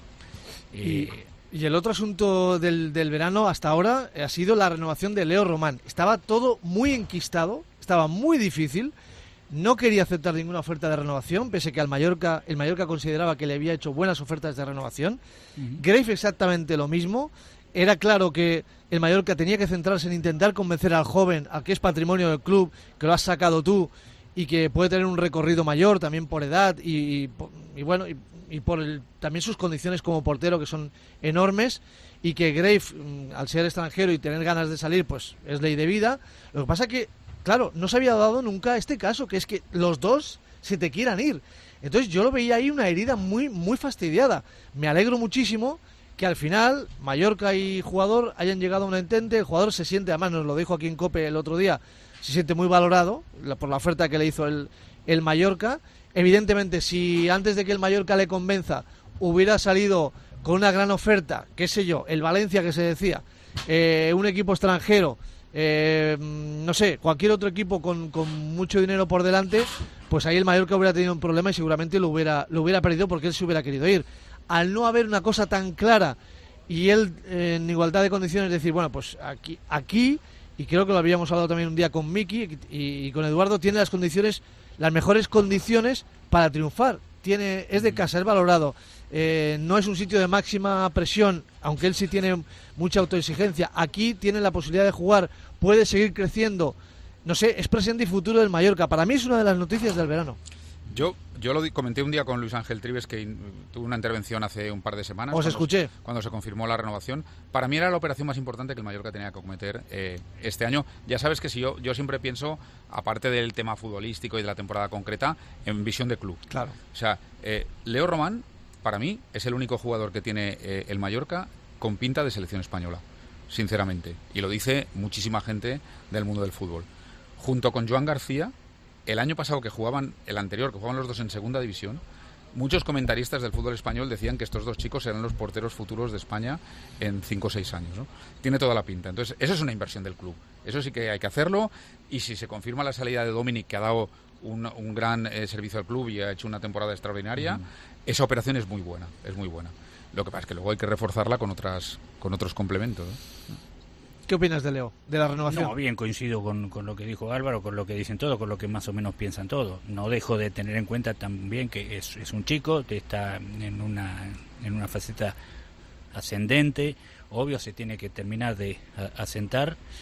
Eh, y, y el otro asunto del, del verano hasta ahora ha sido la renovación de Leo Román. Estaba todo muy enquistado, estaba muy difícil. No quería aceptar ninguna oferta de renovación, pese que al Mallorca, el Mallorca consideraba que le había hecho buenas ofertas de renovación. Uh-huh. Grave exactamente lo mismo. Era claro que el Mallorca tenía que centrarse en intentar convencer al joven, al que es patrimonio del club, que lo has sacado tú y que puede tener un recorrido mayor también por edad y, y, y bueno y, y por el, también sus condiciones como portero, que son enormes, y que Grave, al ser extranjero y tener ganas de salir, pues es ley de vida. Lo que pasa que claro, no se había dado nunca este caso, que es que los dos se te quieran ir. Entonces yo lo veía ahí una herida muy muy fastidiada. Me alegro muchísimo que al final Mallorca y jugador hayan llegado a un entente. El jugador se siente, además nos lo dijo aquí en COPE el otro día, se siente muy valorado por la oferta que le hizo el, el Mallorca. Evidentemente, si antes de que el Mallorca le convenza hubiera salido con una gran oferta, qué sé yo, el Valencia que se decía, eh, un equipo extranjero, Eh, no sé, cualquier otro equipo con, con mucho dinero por delante, pues ahí el Mallorca hubiera tenido un problema y seguramente lo hubiera, lo hubiera perdido porque él se hubiera querido ir. Al no haber una cosa tan clara y él eh, en igualdad de condiciones decir, bueno, pues aquí, aquí y creo que lo habíamos hablado también un día con Miki y, y con Eduardo, tiene las condiciones, las mejores condiciones para triunfar. Tiene, es de casa, es valorado. Eh, no es un sitio de máxima presión, aunque él sí tiene mucha autoexigencia. Aquí tiene la posibilidad de jugar, puede seguir creciendo. No sé, es presente y futuro del Mallorca. Para mí es una de las noticias del verano. Yo yo lo di, comenté un día con Luis Ángel Trives, que in, tuvo una intervención hace un par de semanas. Os escuché. Se, cuando se confirmó la renovación. Para mí era la operación más importante que el Mallorca tenía que cometer eh, este año. Ya sabes que si yo, yo siempre pienso, aparte del tema futbolístico y de la temporada concreta, en visión de club. Claro. O sea, eh, Leo Román, para mí, es el único jugador que tiene eh, el Mallorca con pinta de selección española, sinceramente. Y lo dice muchísima gente del mundo del fútbol. Junto con Joan García, el año pasado que jugaban, el anterior, que jugaban los dos en segunda división, muchos comentaristas del fútbol español decían que estos dos chicos eran los porteros futuros de España en cinco o seis años, ¿no? Tiene toda la pinta. Entonces, eso es una inversión del club. Eso sí que hay que hacerlo. Y si se confirma la salida de Dominic, que ha dado un, un gran eh, servicio al club y ha hecho una temporada extraordinaria, mm. esa operación es muy buena, es muy buena. Lo que pasa es que luego hay que reforzarla con otras con otros complementos, ¿eh? ¿Qué opinas de Leo, de la renovación? No, bien, coincido con, con lo que dijo Álvaro, con lo que dicen todos, con lo que más o menos piensan todos. No dejo de tener en cuenta también que es, es un chico, que está en una, en una faceta ascendente, obvio se tiene que terminar de a, asentar,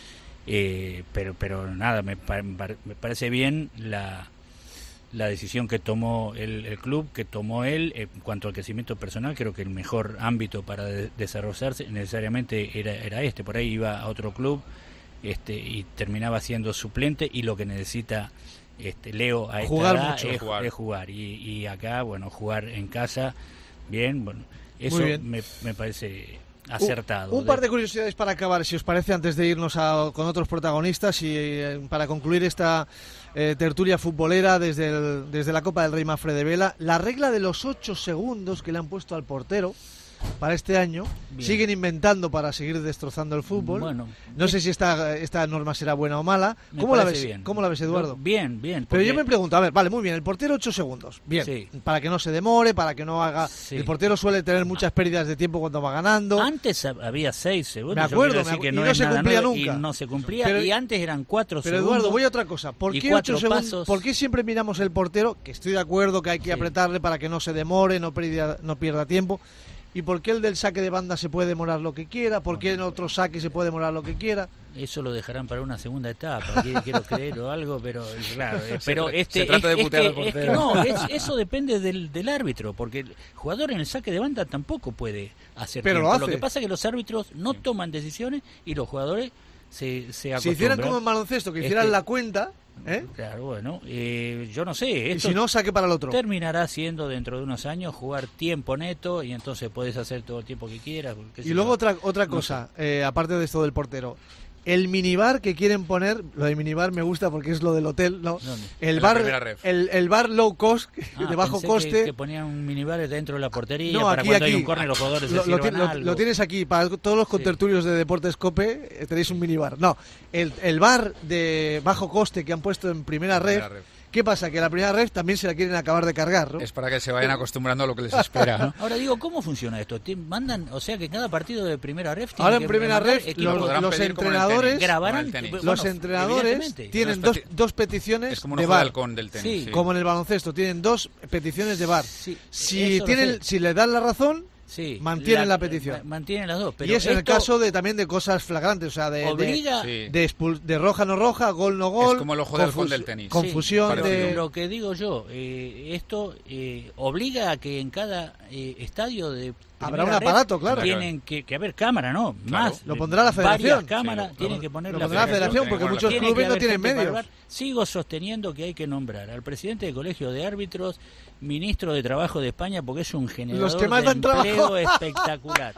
Eh, pero pero nada, me, pa- me parece bien la la decisión que tomó el, el club, que tomó él en cuanto al crecimiento personal. Creo que el mejor ámbito para de- desarrollarse necesariamente era, era este. Por ahí iba a otro club este y terminaba siendo suplente, y lo que necesita este Leo a esta Jugar edad mucho. es Jugar. es jugar. Y, y acá, bueno, jugar en casa, bien, bueno, eso Muy bien. Me, me parece acertado. Un, un par de curiosidades para acabar, si os parece, antes de irnos a, con otros protagonistas y eh, para concluir esta eh, tertulia futbolera desde, el, desde la Copa del Rey Mafre de Vela. La regla de los ocho segundos que le han puesto al portero para este año, Bien. siguen inventando para seguir destrozando el fútbol. Bueno, no sé si esta, esta norma será buena o mala. Me ¿Cómo la parece ves? bien. ¿Cómo la ves, Eduardo? Bien, bien. Pero yo porque- me pregunto, a ver, vale, muy bien, el portero ocho segundos, bien, Sí. para que no se demore, para que no haga... Sí. El portero suele tener muchas pérdidas de tiempo cuando va ganando. Antes hab- había seis segundos. Me yo acuerdo, quiero me decir acu- que y no, no es se nada cumplía nuevo, nunca. Y no se cumplía. Pero- y antes eran cuatro Pero segundos. Eduardo, voy a otra cosa. ¿Por y qué cuatro ocho segundos? pasos. ¿Por qué siempre miramos el portero? Que estoy de acuerdo que hay que Sí. apretarle para que no se demore, no pierda, no pierda tiempo. ¿Y por qué el del saque de banda se puede demorar lo que quiera? ¿Por qué en otro saque se puede demorar lo que quiera? Eso lo dejarán para una segunda etapa, quiero, quiero creer o algo, pero claro, eh, pero tra- este se trata es, de es putear que, al es que portero. no, es- eso depende del, del árbitro, porque el jugador en el saque de banda tampoco puede hacer Pero lo tiempo. hace. que pasa es que los árbitros no toman decisiones y los jugadores se, se Si acostumbran. hicieran como en baloncesto, que hicieran Este- la cuenta, ¿eh? Claro, bueno, eh, yo no sé. Y Esto si no, saque para el otro. terminará siendo dentro de unos años jugar tiempo neto y entonces podés hacer todo el tiempo que quieras. qué sé Y luego yo. otra otra No cosa, eh, aparte de esto del portero. El minibar que quieren poner, lo de minibar me gusta porque es lo del hotel, ¿no? ¿Dónde? El En la bar, primera ref. el, el bar low cost, Ah, de bajo pensé coste. Que, que ponían un minibar dentro de la portería No, para aquí, cuando aquí. hay un córner los jugadores lo, se lo sirvan ti- lo- algo. lo tienes aquí, para todos los contertulios de Deportes Cope, eh, tenéis un minibar. No, el, el bar de bajo coste que han puesto en primera ref, Primera ref. ¿qué pasa? Que la primera ref también se la quieren acabar de cargar, ¿no? Es para que se vayan acostumbrando a lo que les espera, ¿no? Ahora digo, ¿cómo funciona esto? ¿Te mandan, o sea, que cada partido de primera ref tiene Ahora en que primera mandar ref, equipos? los, podrán los pedir como en el tenis, entrenadores, grabarán, como en el tenis. bueno, los entrenadores evidentemente. tienen Dos dos, peti- dos peticiones Es como de no juega bar. el con del tenis. Sí, sí. Como en el baloncesto, tienen dos peticiones de bar. Sí, Si eso lo tienen, sé. si le dan la razón, Sí, mantienen la, petición. ma- Mantienen las dos. Pero y es en el esto caso de también de cosas flagrantes, o sea, de, de, obliga... Sí. de, expul- de roja no roja, gol no gol. Es como el ojo de halcón del tenis. Confusión Sí, de... Lo que digo yo, eh, esto eh, obliga a que en cada eh, estadio de Habrá un primera red aparato, claro. tienen que, que haber cámara, ¿no? Claro. Más. Lo pondrá la Varias federación. cámaras Sí, lo- tienen lo- que poner lo la pondrá la federación porque Tiene muchos Tiene que clubes no haber tienen gente para medios. hablar. Sigo sosteniendo que hay que nombrar al presidente del Colegio de Árbitros, ministro de Trabajo de España, porque es un generador Los que más de dan empleo trabajo. espectacular.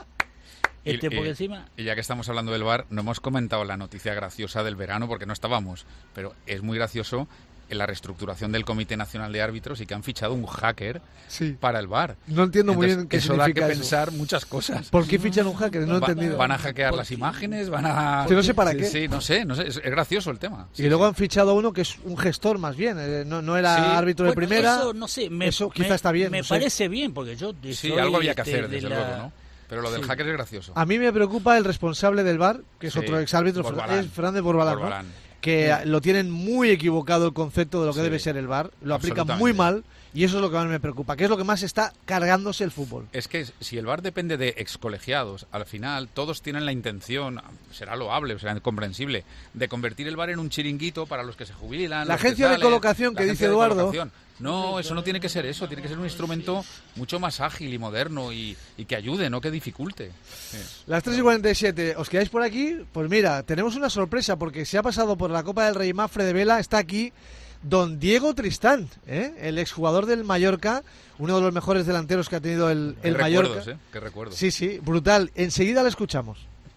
Y- Este, y- porque encima... Y ya que estamos hablando del V A R, no hemos comentado la noticia graciosa del verano porque no estábamos, pero es muy gracioso en la reestructuración del Comité Nacional de Árbitros y que han fichado un hacker Sí. para el V A R. No entiendo muy Entonces, bien qué eso da que significa eso. pensar muchas cosas. ¿Por qué fichan un hacker? No he Va- entendido. Van a hackear las imágenes, van a... Que no sé para Sí, qué. Sí, no sé, no sé, es, es gracioso el tema. Y luego han fichado a uno que es un gestor más bien, eh, no, no era Sí. árbitro de Bueno, primera. Eso, no sé, me, Eso quizá me- está bien, Me no sé. parece bien, porque yo Sí, soy, algo había que este, hacer, de desde la- luego, ¿no? Pero lo del Sí. hacker es gracioso. A mí me preocupa el responsable del V A R, que es Sí, otro exárbitro, Borbalán. es Fernández Borbalán, ¿no? Borbalán. Que lo tienen muy equivocado el concepto de lo que Sí. debe ser el V A R, lo aplican Absolutamente. muy mal y eso es lo que más me preocupa, que es lo que más está cargándose el fútbol. Es que si el V A R depende de excolegiados, al final todos tienen la intención, será loable, o sea, comprensible, de convertir el V A R en un chiringuito para los que se jubilan. La los que agencia de salen, colocación la que agencia dice de Eduardo. colocación. No, eso no tiene que ser eso, tiene que ser un instrumento mucho más ágil y moderno y, y que ayude, no que dificulte. Sí. Las tres y cuarenta y siete, ¿os quedáis por aquí? Pues mira, tenemos una sorpresa porque se ha pasado por la Copa del Rey Mafre de Vela, está aquí don Diego Tristán, ¿eh? El exjugador del Mallorca, uno de los mejores delanteros que ha tenido el, Qué el Mallorca. recuerdos, ¿eh? Qué recuerdos. Sí, sí, brutal. Enseguida le escuchamos.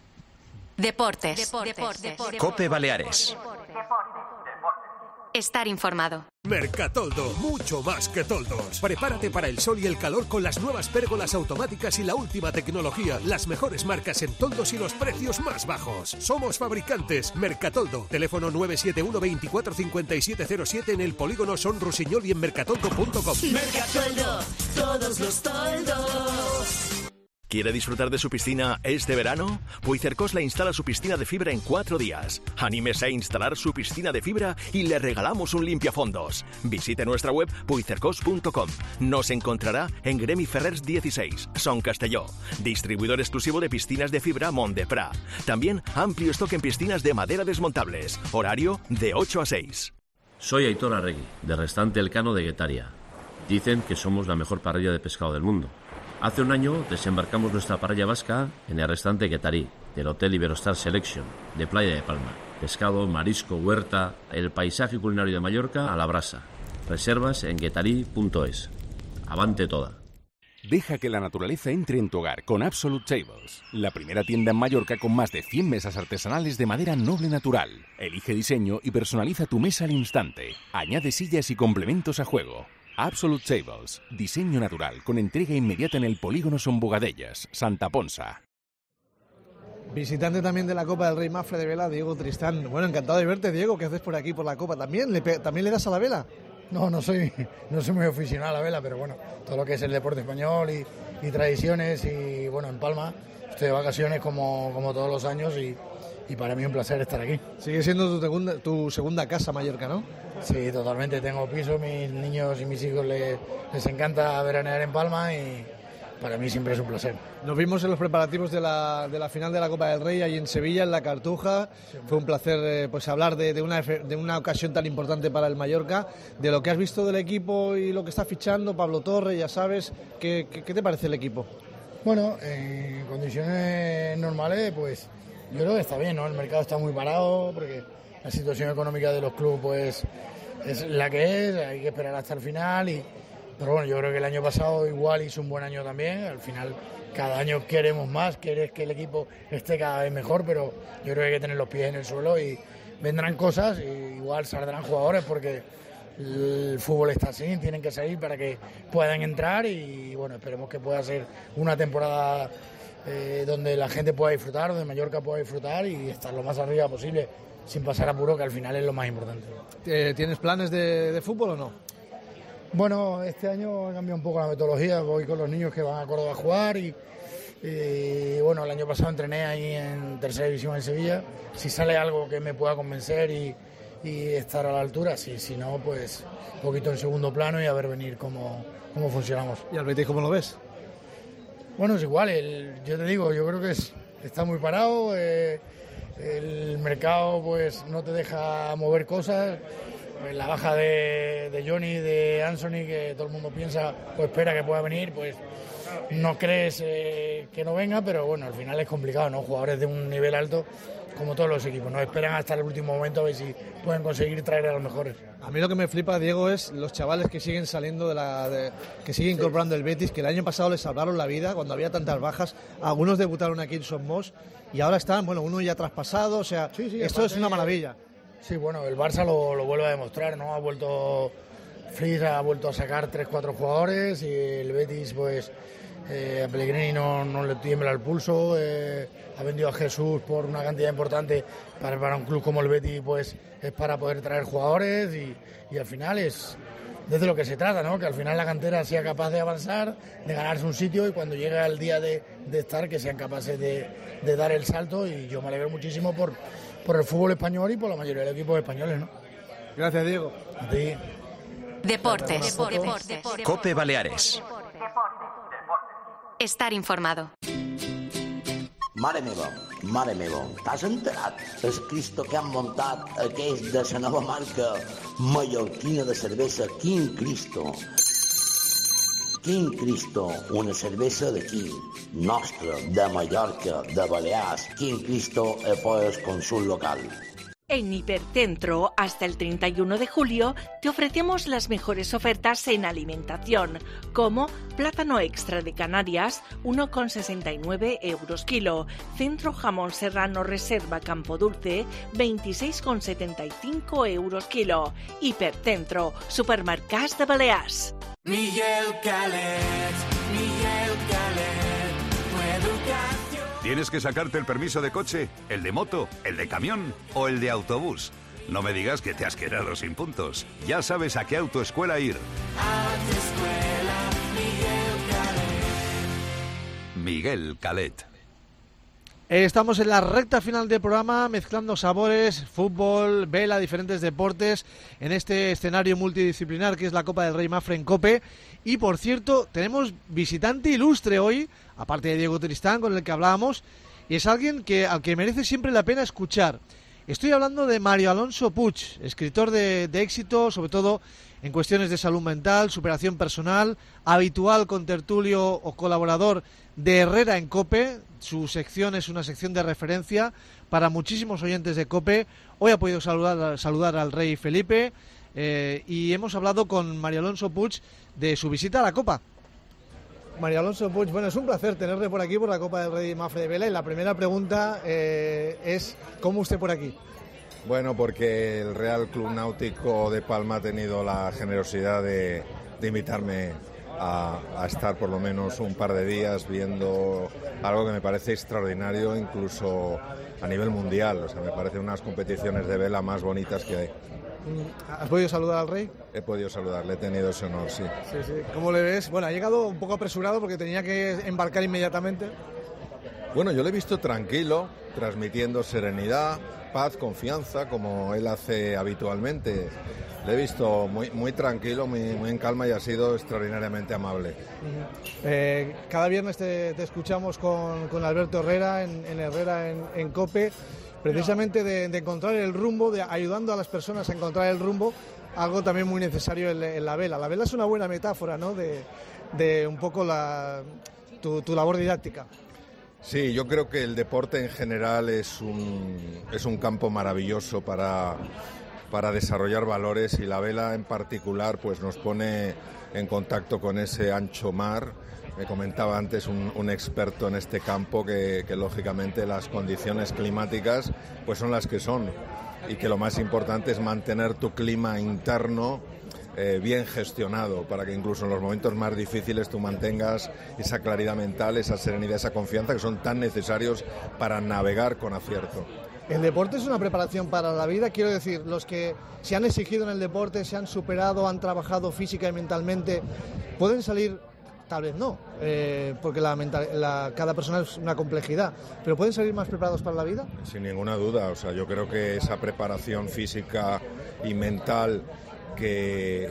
Deportes. Deportes. Deportes. Cope Baleares. Estar informado. Mercatoldo, mucho más que toldos. Prepárate para el sol y el calor con las nuevas pérgolas automáticas y la última tecnología. Las mejores marcas en toldos y los precios más bajos. Somos fabricantes Mercatoldo. Teléfono nueve siete uno veinticuatro cincuenta y siete cero siete en el polígono Son Rusiñol y en mercatoldo punto com. Mercatoldo, todos los toldos. ¿Quiere disfrutar de su piscina este verano? Puigcercós le instala su piscina de fibra en cuatro días. Anímese a instalar su piscina de fibra y le regalamos un limpiafondos. Visite nuestra web puigcercós punto com. Nos encontrará en Gremi Ferrers dieciséis, Son Castelló. Distribuidor exclusivo de piscinas de fibra Montdepra. También amplio stock en piscinas de madera desmontables. Horario de ocho a seis. Soy Aitor Arregui, de Restaurante Elcano de Guetaria. Dicen que somos la mejor parrilla de pescado del mundo. Hace un año desembarcamos nuestra parrilla vasca en el restaurante Guetarí, del Hotel Iberostar Selection, de Playa de Palma. Pescado, marisco, huerta, el paisaje culinario de Mallorca a la brasa. Reservas en guetarí punto es. Avante toda. Deja que la naturaleza entre en tu hogar con Absolute Tables, la primera tienda en Mallorca con más de cien mesas artesanales de madera noble natural. Elige diseño y personaliza tu mesa al instante. Añade sillas y complementos a juego. Absolute Tables, diseño natural con entrega inmediata en el polígono Son Bogadellas, Santa Ponsa. Visitante también de la Copa del Rey Mafre de Vela, Diego Tristán. Bueno, encantado de verte, Diego. ¿Qué haces por aquí, por la Copa? ¿También le, ¿también le das a la vela? No, no soy, no soy muy aficionado a la vela, pero bueno, todo lo que es el deporte español y, y tradiciones y bueno, en Palma estoy de vacaciones como, como todos los años y, y para mí un placer estar aquí. Sigue siendo tu segunda, tu segunda casa Mallorca, ¿no? Sí, totalmente, tengo piso, mis niños y mis hijos les, les encanta veranear en Palma y para mí siempre es un placer. Nos vimos en los preparativos de la, de la final de la Copa del Rey, ahí en Sevilla, en la Cartuja. Sí, fue un placer eh, pues hablar de, de, una, de una ocasión tan importante para el Mallorca, de lo que has visto del equipo y lo que está fichando Pablo Torre, ya sabes. ¿Qué, qué, qué te parece el equipo? Bueno, en condiciones normales, pues yo creo que está bien, ¿no? El mercado está muy parado porque la situación económica de los clubes pues es la que es, hay que esperar hasta el final y pero bueno, yo creo que el año pasado igual hizo un buen año también, al final cada año queremos más, quieres que el equipo esté cada vez mejor, pero yo creo que hay que tener los pies en el suelo y vendrán cosas, y igual saldrán jugadores porque el fútbol está así, tienen que salir para que puedan entrar y bueno, esperemos que pueda ser una temporada eh, donde la gente pueda disfrutar, donde Mallorca pueda disfrutar y estar lo más arriba posible, sin pasar apuro, que al final es lo más importante. ¿Tienes planes de, de fútbol o no? Bueno, este año he cambiado un poco la metodología, voy con los niños que van a Córdoba a jugar y, y bueno, el año pasado entrené ahí en tercera división en Sevilla, si sale algo que me pueda convencer y, y estar a la altura, sí, si no, pues un poquito en segundo plano y a ver venir cómo, cómo funcionamos. ¿Y al Betis cómo lo ves? Bueno, es igual, el, yo te digo, yo creo que es, está muy parado, eh, el mercado pues no te deja mover cosas. La baja de, de Johnny, de Anthony, que todo el mundo piensa o espera que pueda venir, pues no crees eh, que no venga, pero bueno, al final es complicado, ¿no? Jugadores de un nivel alto, como todos los equipos, no esperan hasta el último momento a ver si pueden conseguir traer a los mejores. A mí lo que me flipa, Diego, es los chavales que siguen saliendo de la... De, que siguen incorporando el Betis, que el año pasado les salvaron la vida cuando había tantas bajas, algunos debutaron aquí en Son Moss y ahora están, bueno, uno ya traspasado, o sea, sí, sí, esto es una maravilla. Sí, bueno, el Barça lo, lo vuelve a demostrar, ¿no? Ha vuelto, Fliss ha vuelto a sacar tres cuatro jugadores y el Betis, pues, eh, a Pellegrini no, no le tiembla el pulso, eh, ha vendido a Jesús por una cantidad importante para, para un club como el Betis, pues, es para poder traer jugadores y, y al final es desde lo que se trata, ¿no? Que al final la cantera sea capaz de avanzar, de ganarse un sitio y cuando llega el día de, de estar, que sean capaces de, de dar el salto y yo me alegro muchísimo por... por el fútbol español y por la mayoría de los equipos españoles, ¿no? Gracias, Diego. A ti. Deportes. Deportes. Deportes. Cope Baleares. Estar informado. Mare meva, mare meva, t'has enterat? El Cristo que han muntat aquells de la nova marca mallorquina de cervesa Quin Cristo. Quin Cristo, una cervesa d'aquí, nostra, de Mallorca, de Balears. Quin Cristo e pues consul local. En Hipercentro, hasta el treinta y uno de julio, te ofrecemos las mejores ofertas en alimentación, como plátano extra de Canarias, uno con sesenta y nueve euros kilo, centro jamón serrano reserva Campo Dulce, veintiséis con setenta y cinco euros kilo. Hipercentro, supermercats de Balears. Miguel Calet, Miguel Calet, tu educación. ¿Tienes que sacarte el permiso de coche, el de moto, el de camión o el de autobús? No me digas que te has quedado sin puntos. Ya sabes a qué autoescuela ir. Autoescuela Miguel Calet. Miguel Calet. Estamos en la recta final del programa, mezclando sabores, fútbol, vela, diferentes deportes, en este escenario multidisciplinar que es la Copa del Rey Mapfre en COPE. Y, por cierto, tenemos visitante ilustre hoy, aparte de Diego Tristán, con el que hablábamos, y es alguien que, al que merece siempre la pena escuchar. Estoy hablando de Mario Alonso Puig, escritor de, de éxito, sobre todo en cuestiones de salud mental, superación personal, habitual contertulio o colaborador de Herrera en COPE. Su sección es una sección de referencia para muchísimos oyentes de COPE. Hoy ha podido saludar, saludar al rey Felipe eh, y hemos hablado con Mario Alonso Puig de su visita a la Copa. Mario Alonso Puig, bueno, es un placer tenerle por aquí por la Copa del Rey Mapfre de Vela. Y la primera pregunta eh, es, ¿cómo usted por aquí? Bueno, porque el Real Club Náutico de Palma ha tenido la generosidad de, de invitarme a, a estar por lo menos un par de días viendo algo que me parece extraordinario, incluso a nivel mundial. O sea, me parecen unas competiciones de vela más bonitas que hay. ¿Has podido saludar al rey? He podido saludarle, he tenido ese honor, sí. Sí, sí. ¿Cómo le ves? Bueno, ha llegado un poco apresurado porque tenía que embarcar inmediatamente. Bueno, yo le he visto tranquilo, transmitiendo serenidad, paz, confianza, como él hace habitualmente. Le he visto muy, muy tranquilo, muy, muy en calma y ha sido extraordinariamente amable. Uh-huh. eh, cada viernes te, te escuchamos con, con Alberto Herrera, en, en Herrera en, en COPE, precisamente de, de encontrar el rumbo, de ayudando a las personas a encontrar el rumbo, algo también muy necesario en, en la vela. La vela es una buena metáfora, ¿no?, de, de un poco la, tu, tu labor didáctica. Sí, yo creo que el deporte en general es un, es un campo maravilloso para, para desarrollar valores, y la vela en particular pues nos pone en contacto con ese ancho mar. Me comentaba antes un, un experto en este campo que, que lógicamente las condiciones climáticas pues son las que son, y que lo más importante es mantener tu clima interno eh, bien gestionado, para que incluso en los momentos más difíciles tú mantengas esa claridad mental, esa serenidad, esa confianza que son tan necesarios para navegar con acierto. El deporte es una preparación para la vida, quiero decir, los que se han exigido en el deporte, se han superado, han trabajado física y mentalmente, pueden salir. Tal vez no, eh, porque la mental, la, cada persona es una complejidad, pero ¿pueden salir más preparados para la vida? Sin ninguna duda, o sea, yo creo que esa preparación física y mental que,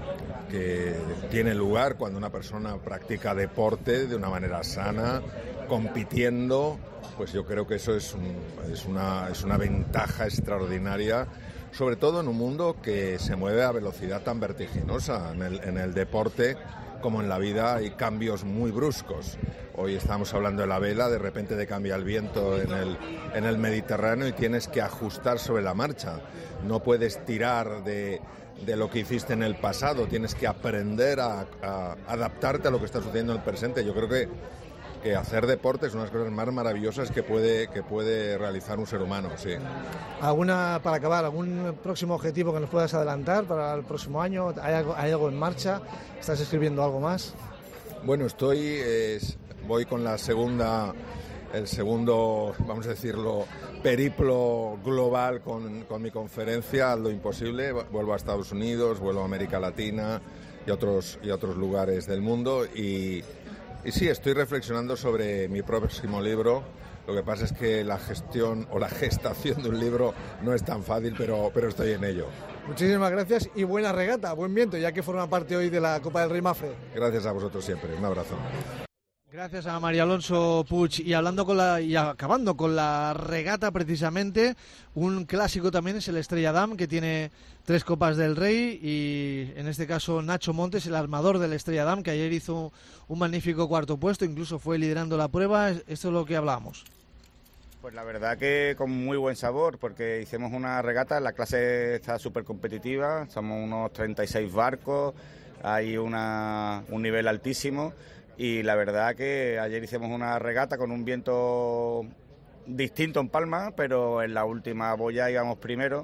que tiene lugar cuando una persona practica deporte de una manera sana, compitiendo, pues yo creo que eso es, un, es, una, es una ventaja extraordinaria, sobre todo en un mundo que se mueve a velocidad tan vertiginosa. En el, en el deporte, como en la vida, hay cambios muy bruscos. Hoy estamos hablando de la vela, de repente te cambia el viento en el, en el Mediterráneo y tienes que ajustar sobre la marcha. No puedes tirar de, de lo que hiciste en el pasado, tienes que aprender a, a adaptarte a lo que está sucediendo en el presente. Yo creo que, que hacer deporte es una de las cosas más maravillosas que puede, que puede realizar un ser humano, sí. ¿Alguna, para acabar, algún próximo objetivo que nos puedas adelantar para el próximo año? ¿Hay algo, hay algo en marcha? ¿Estás escribiendo algo más? Bueno, estoy, eh, voy con la segunda, el segundo, vamos a decirlo, periplo global con, con mi conferencia, Haz lo Imposible. Vuelvo a Estados Unidos, vuelvo a América Latina y otros, y otros lugares del mundo, y Y sí, estoy reflexionando sobre mi próximo libro. Lo que pasa es que la gestión o la gestación de un libro no es tan fácil, pero, pero estoy en ello. Muchísimas gracias y buena regata, buen viento, ya que forma parte hoy de la Copa del Rey Mapfre. Gracias a vosotros siempre. Un abrazo. Gracias a Mario Alonso Puig. Y hablando con la y acabando con la regata, precisamente, un clásico también es el Estrella Damm, que tiene tres Copas del Rey, y en este caso Nacho Montes, el armador del Estrella Damm, que ayer hizo un magnífico cuarto puesto, incluso fue liderando la prueba. Esto es lo que hablábamos. Pues la verdad que con muy buen sabor, porque hicimos una regata, la clase está súper competitiva, somos unos treinta y seis barcos, hay una, un nivel altísimo. Y la verdad que ayer hicimos una regata con un viento distinto en Palma, pero en la última boya íbamos primero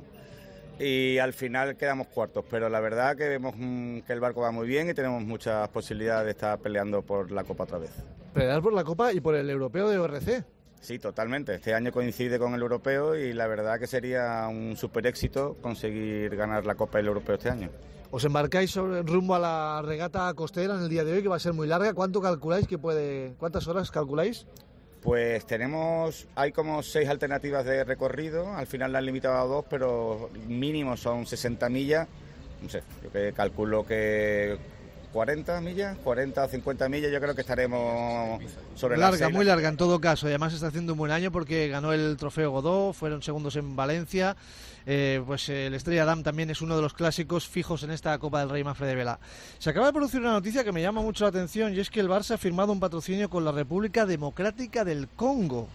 y al final quedamos cuartos. Pero la verdad que vemos que el barco va muy bien y tenemos muchas posibilidades de estar peleando por la Copa otra vez. Pelear por la Copa y por el europeo de O R C. Sí, totalmente. Este año coincide con el europeo y la verdad que sería un super éxito conseguir ganar la Copa del Europeo este año. Os embarcáis sobre, rumbo a la regata costera en el día de hoy, que va a ser muy larga. ¿Cuánto calculáis que puede, cuántas horas calculáis? Pues tenemos, hay como seis alternativas de recorrido, al final la han limitado a dos, pero mínimo son sesenta millas, no sé, yo que calculo que cuarenta millas, cuarenta o cincuenta millas, yo creo que estaremos sobre la larga, muy larga en todo caso, y además está haciendo un buen año porque ganó el trofeo Godó, fueron segundos en Valencia, eh, pues el Estrella Damm también es uno de los clásicos fijos en esta Copa del Rey Mafre de Vela. Se acaba de producir una noticia que me llama mucho la atención y es que el Barça ha firmado un patrocinio con la República Democrática del Congo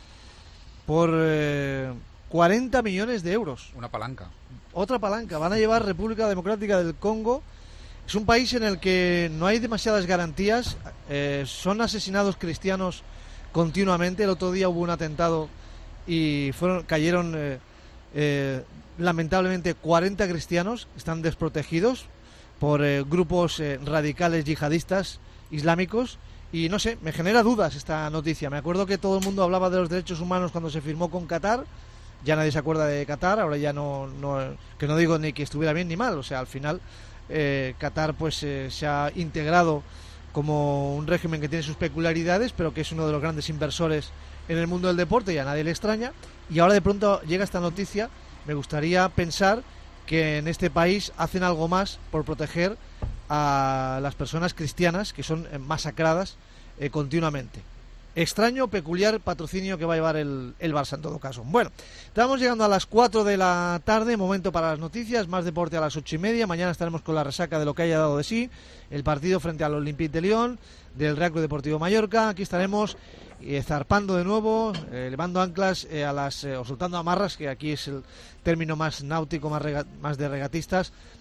por eh, cuarenta millones de euros. Una palanca. Otra palanca, van a llevar República Democrática del Congo. Es un país en el que no hay demasiadas garantías, eh, son asesinados cristianos continuamente. El otro día hubo un atentado y fueron cayeron eh, eh, lamentablemente cuarenta cristianos, están desprotegidos por eh, grupos eh, radicales yihadistas islámicos y no sé, me genera dudas esta noticia. Me acuerdo que todo el mundo hablaba de los derechos humanos cuando se firmó con Qatar, ya nadie se acuerda de Qatar, ahora ya no, no que no digo ni que estuviera bien ni mal, o sea, al final Eh, Qatar pues eh, se ha integrado como un régimen que tiene sus peculiaridades, pero que es uno de los grandes inversores en el mundo del deporte y a nadie le extraña. Y ahora de pronto llega esta noticia. Me gustaría pensar que en este país hacen algo más por proteger a las personas cristianas que son masacradas eh, continuamente. Extraño, peculiar patrocinio que va a llevar el, el Barça en todo caso. Bueno, estamos llegando a las cuatro de la tarde, momento para las noticias, más deporte a las ocho y media. Mañana estaremos con la resaca de lo que haya dado de sí, el partido frente al Olympique de Lyon, del Real Club Deportivo Mallorca. Aquí estaremos eh, zarpando de nuevo, eh, levando anclas eh, a las, eh, o soltando amarras, que aquí es el término más náutico, más, rega, más de regatistas,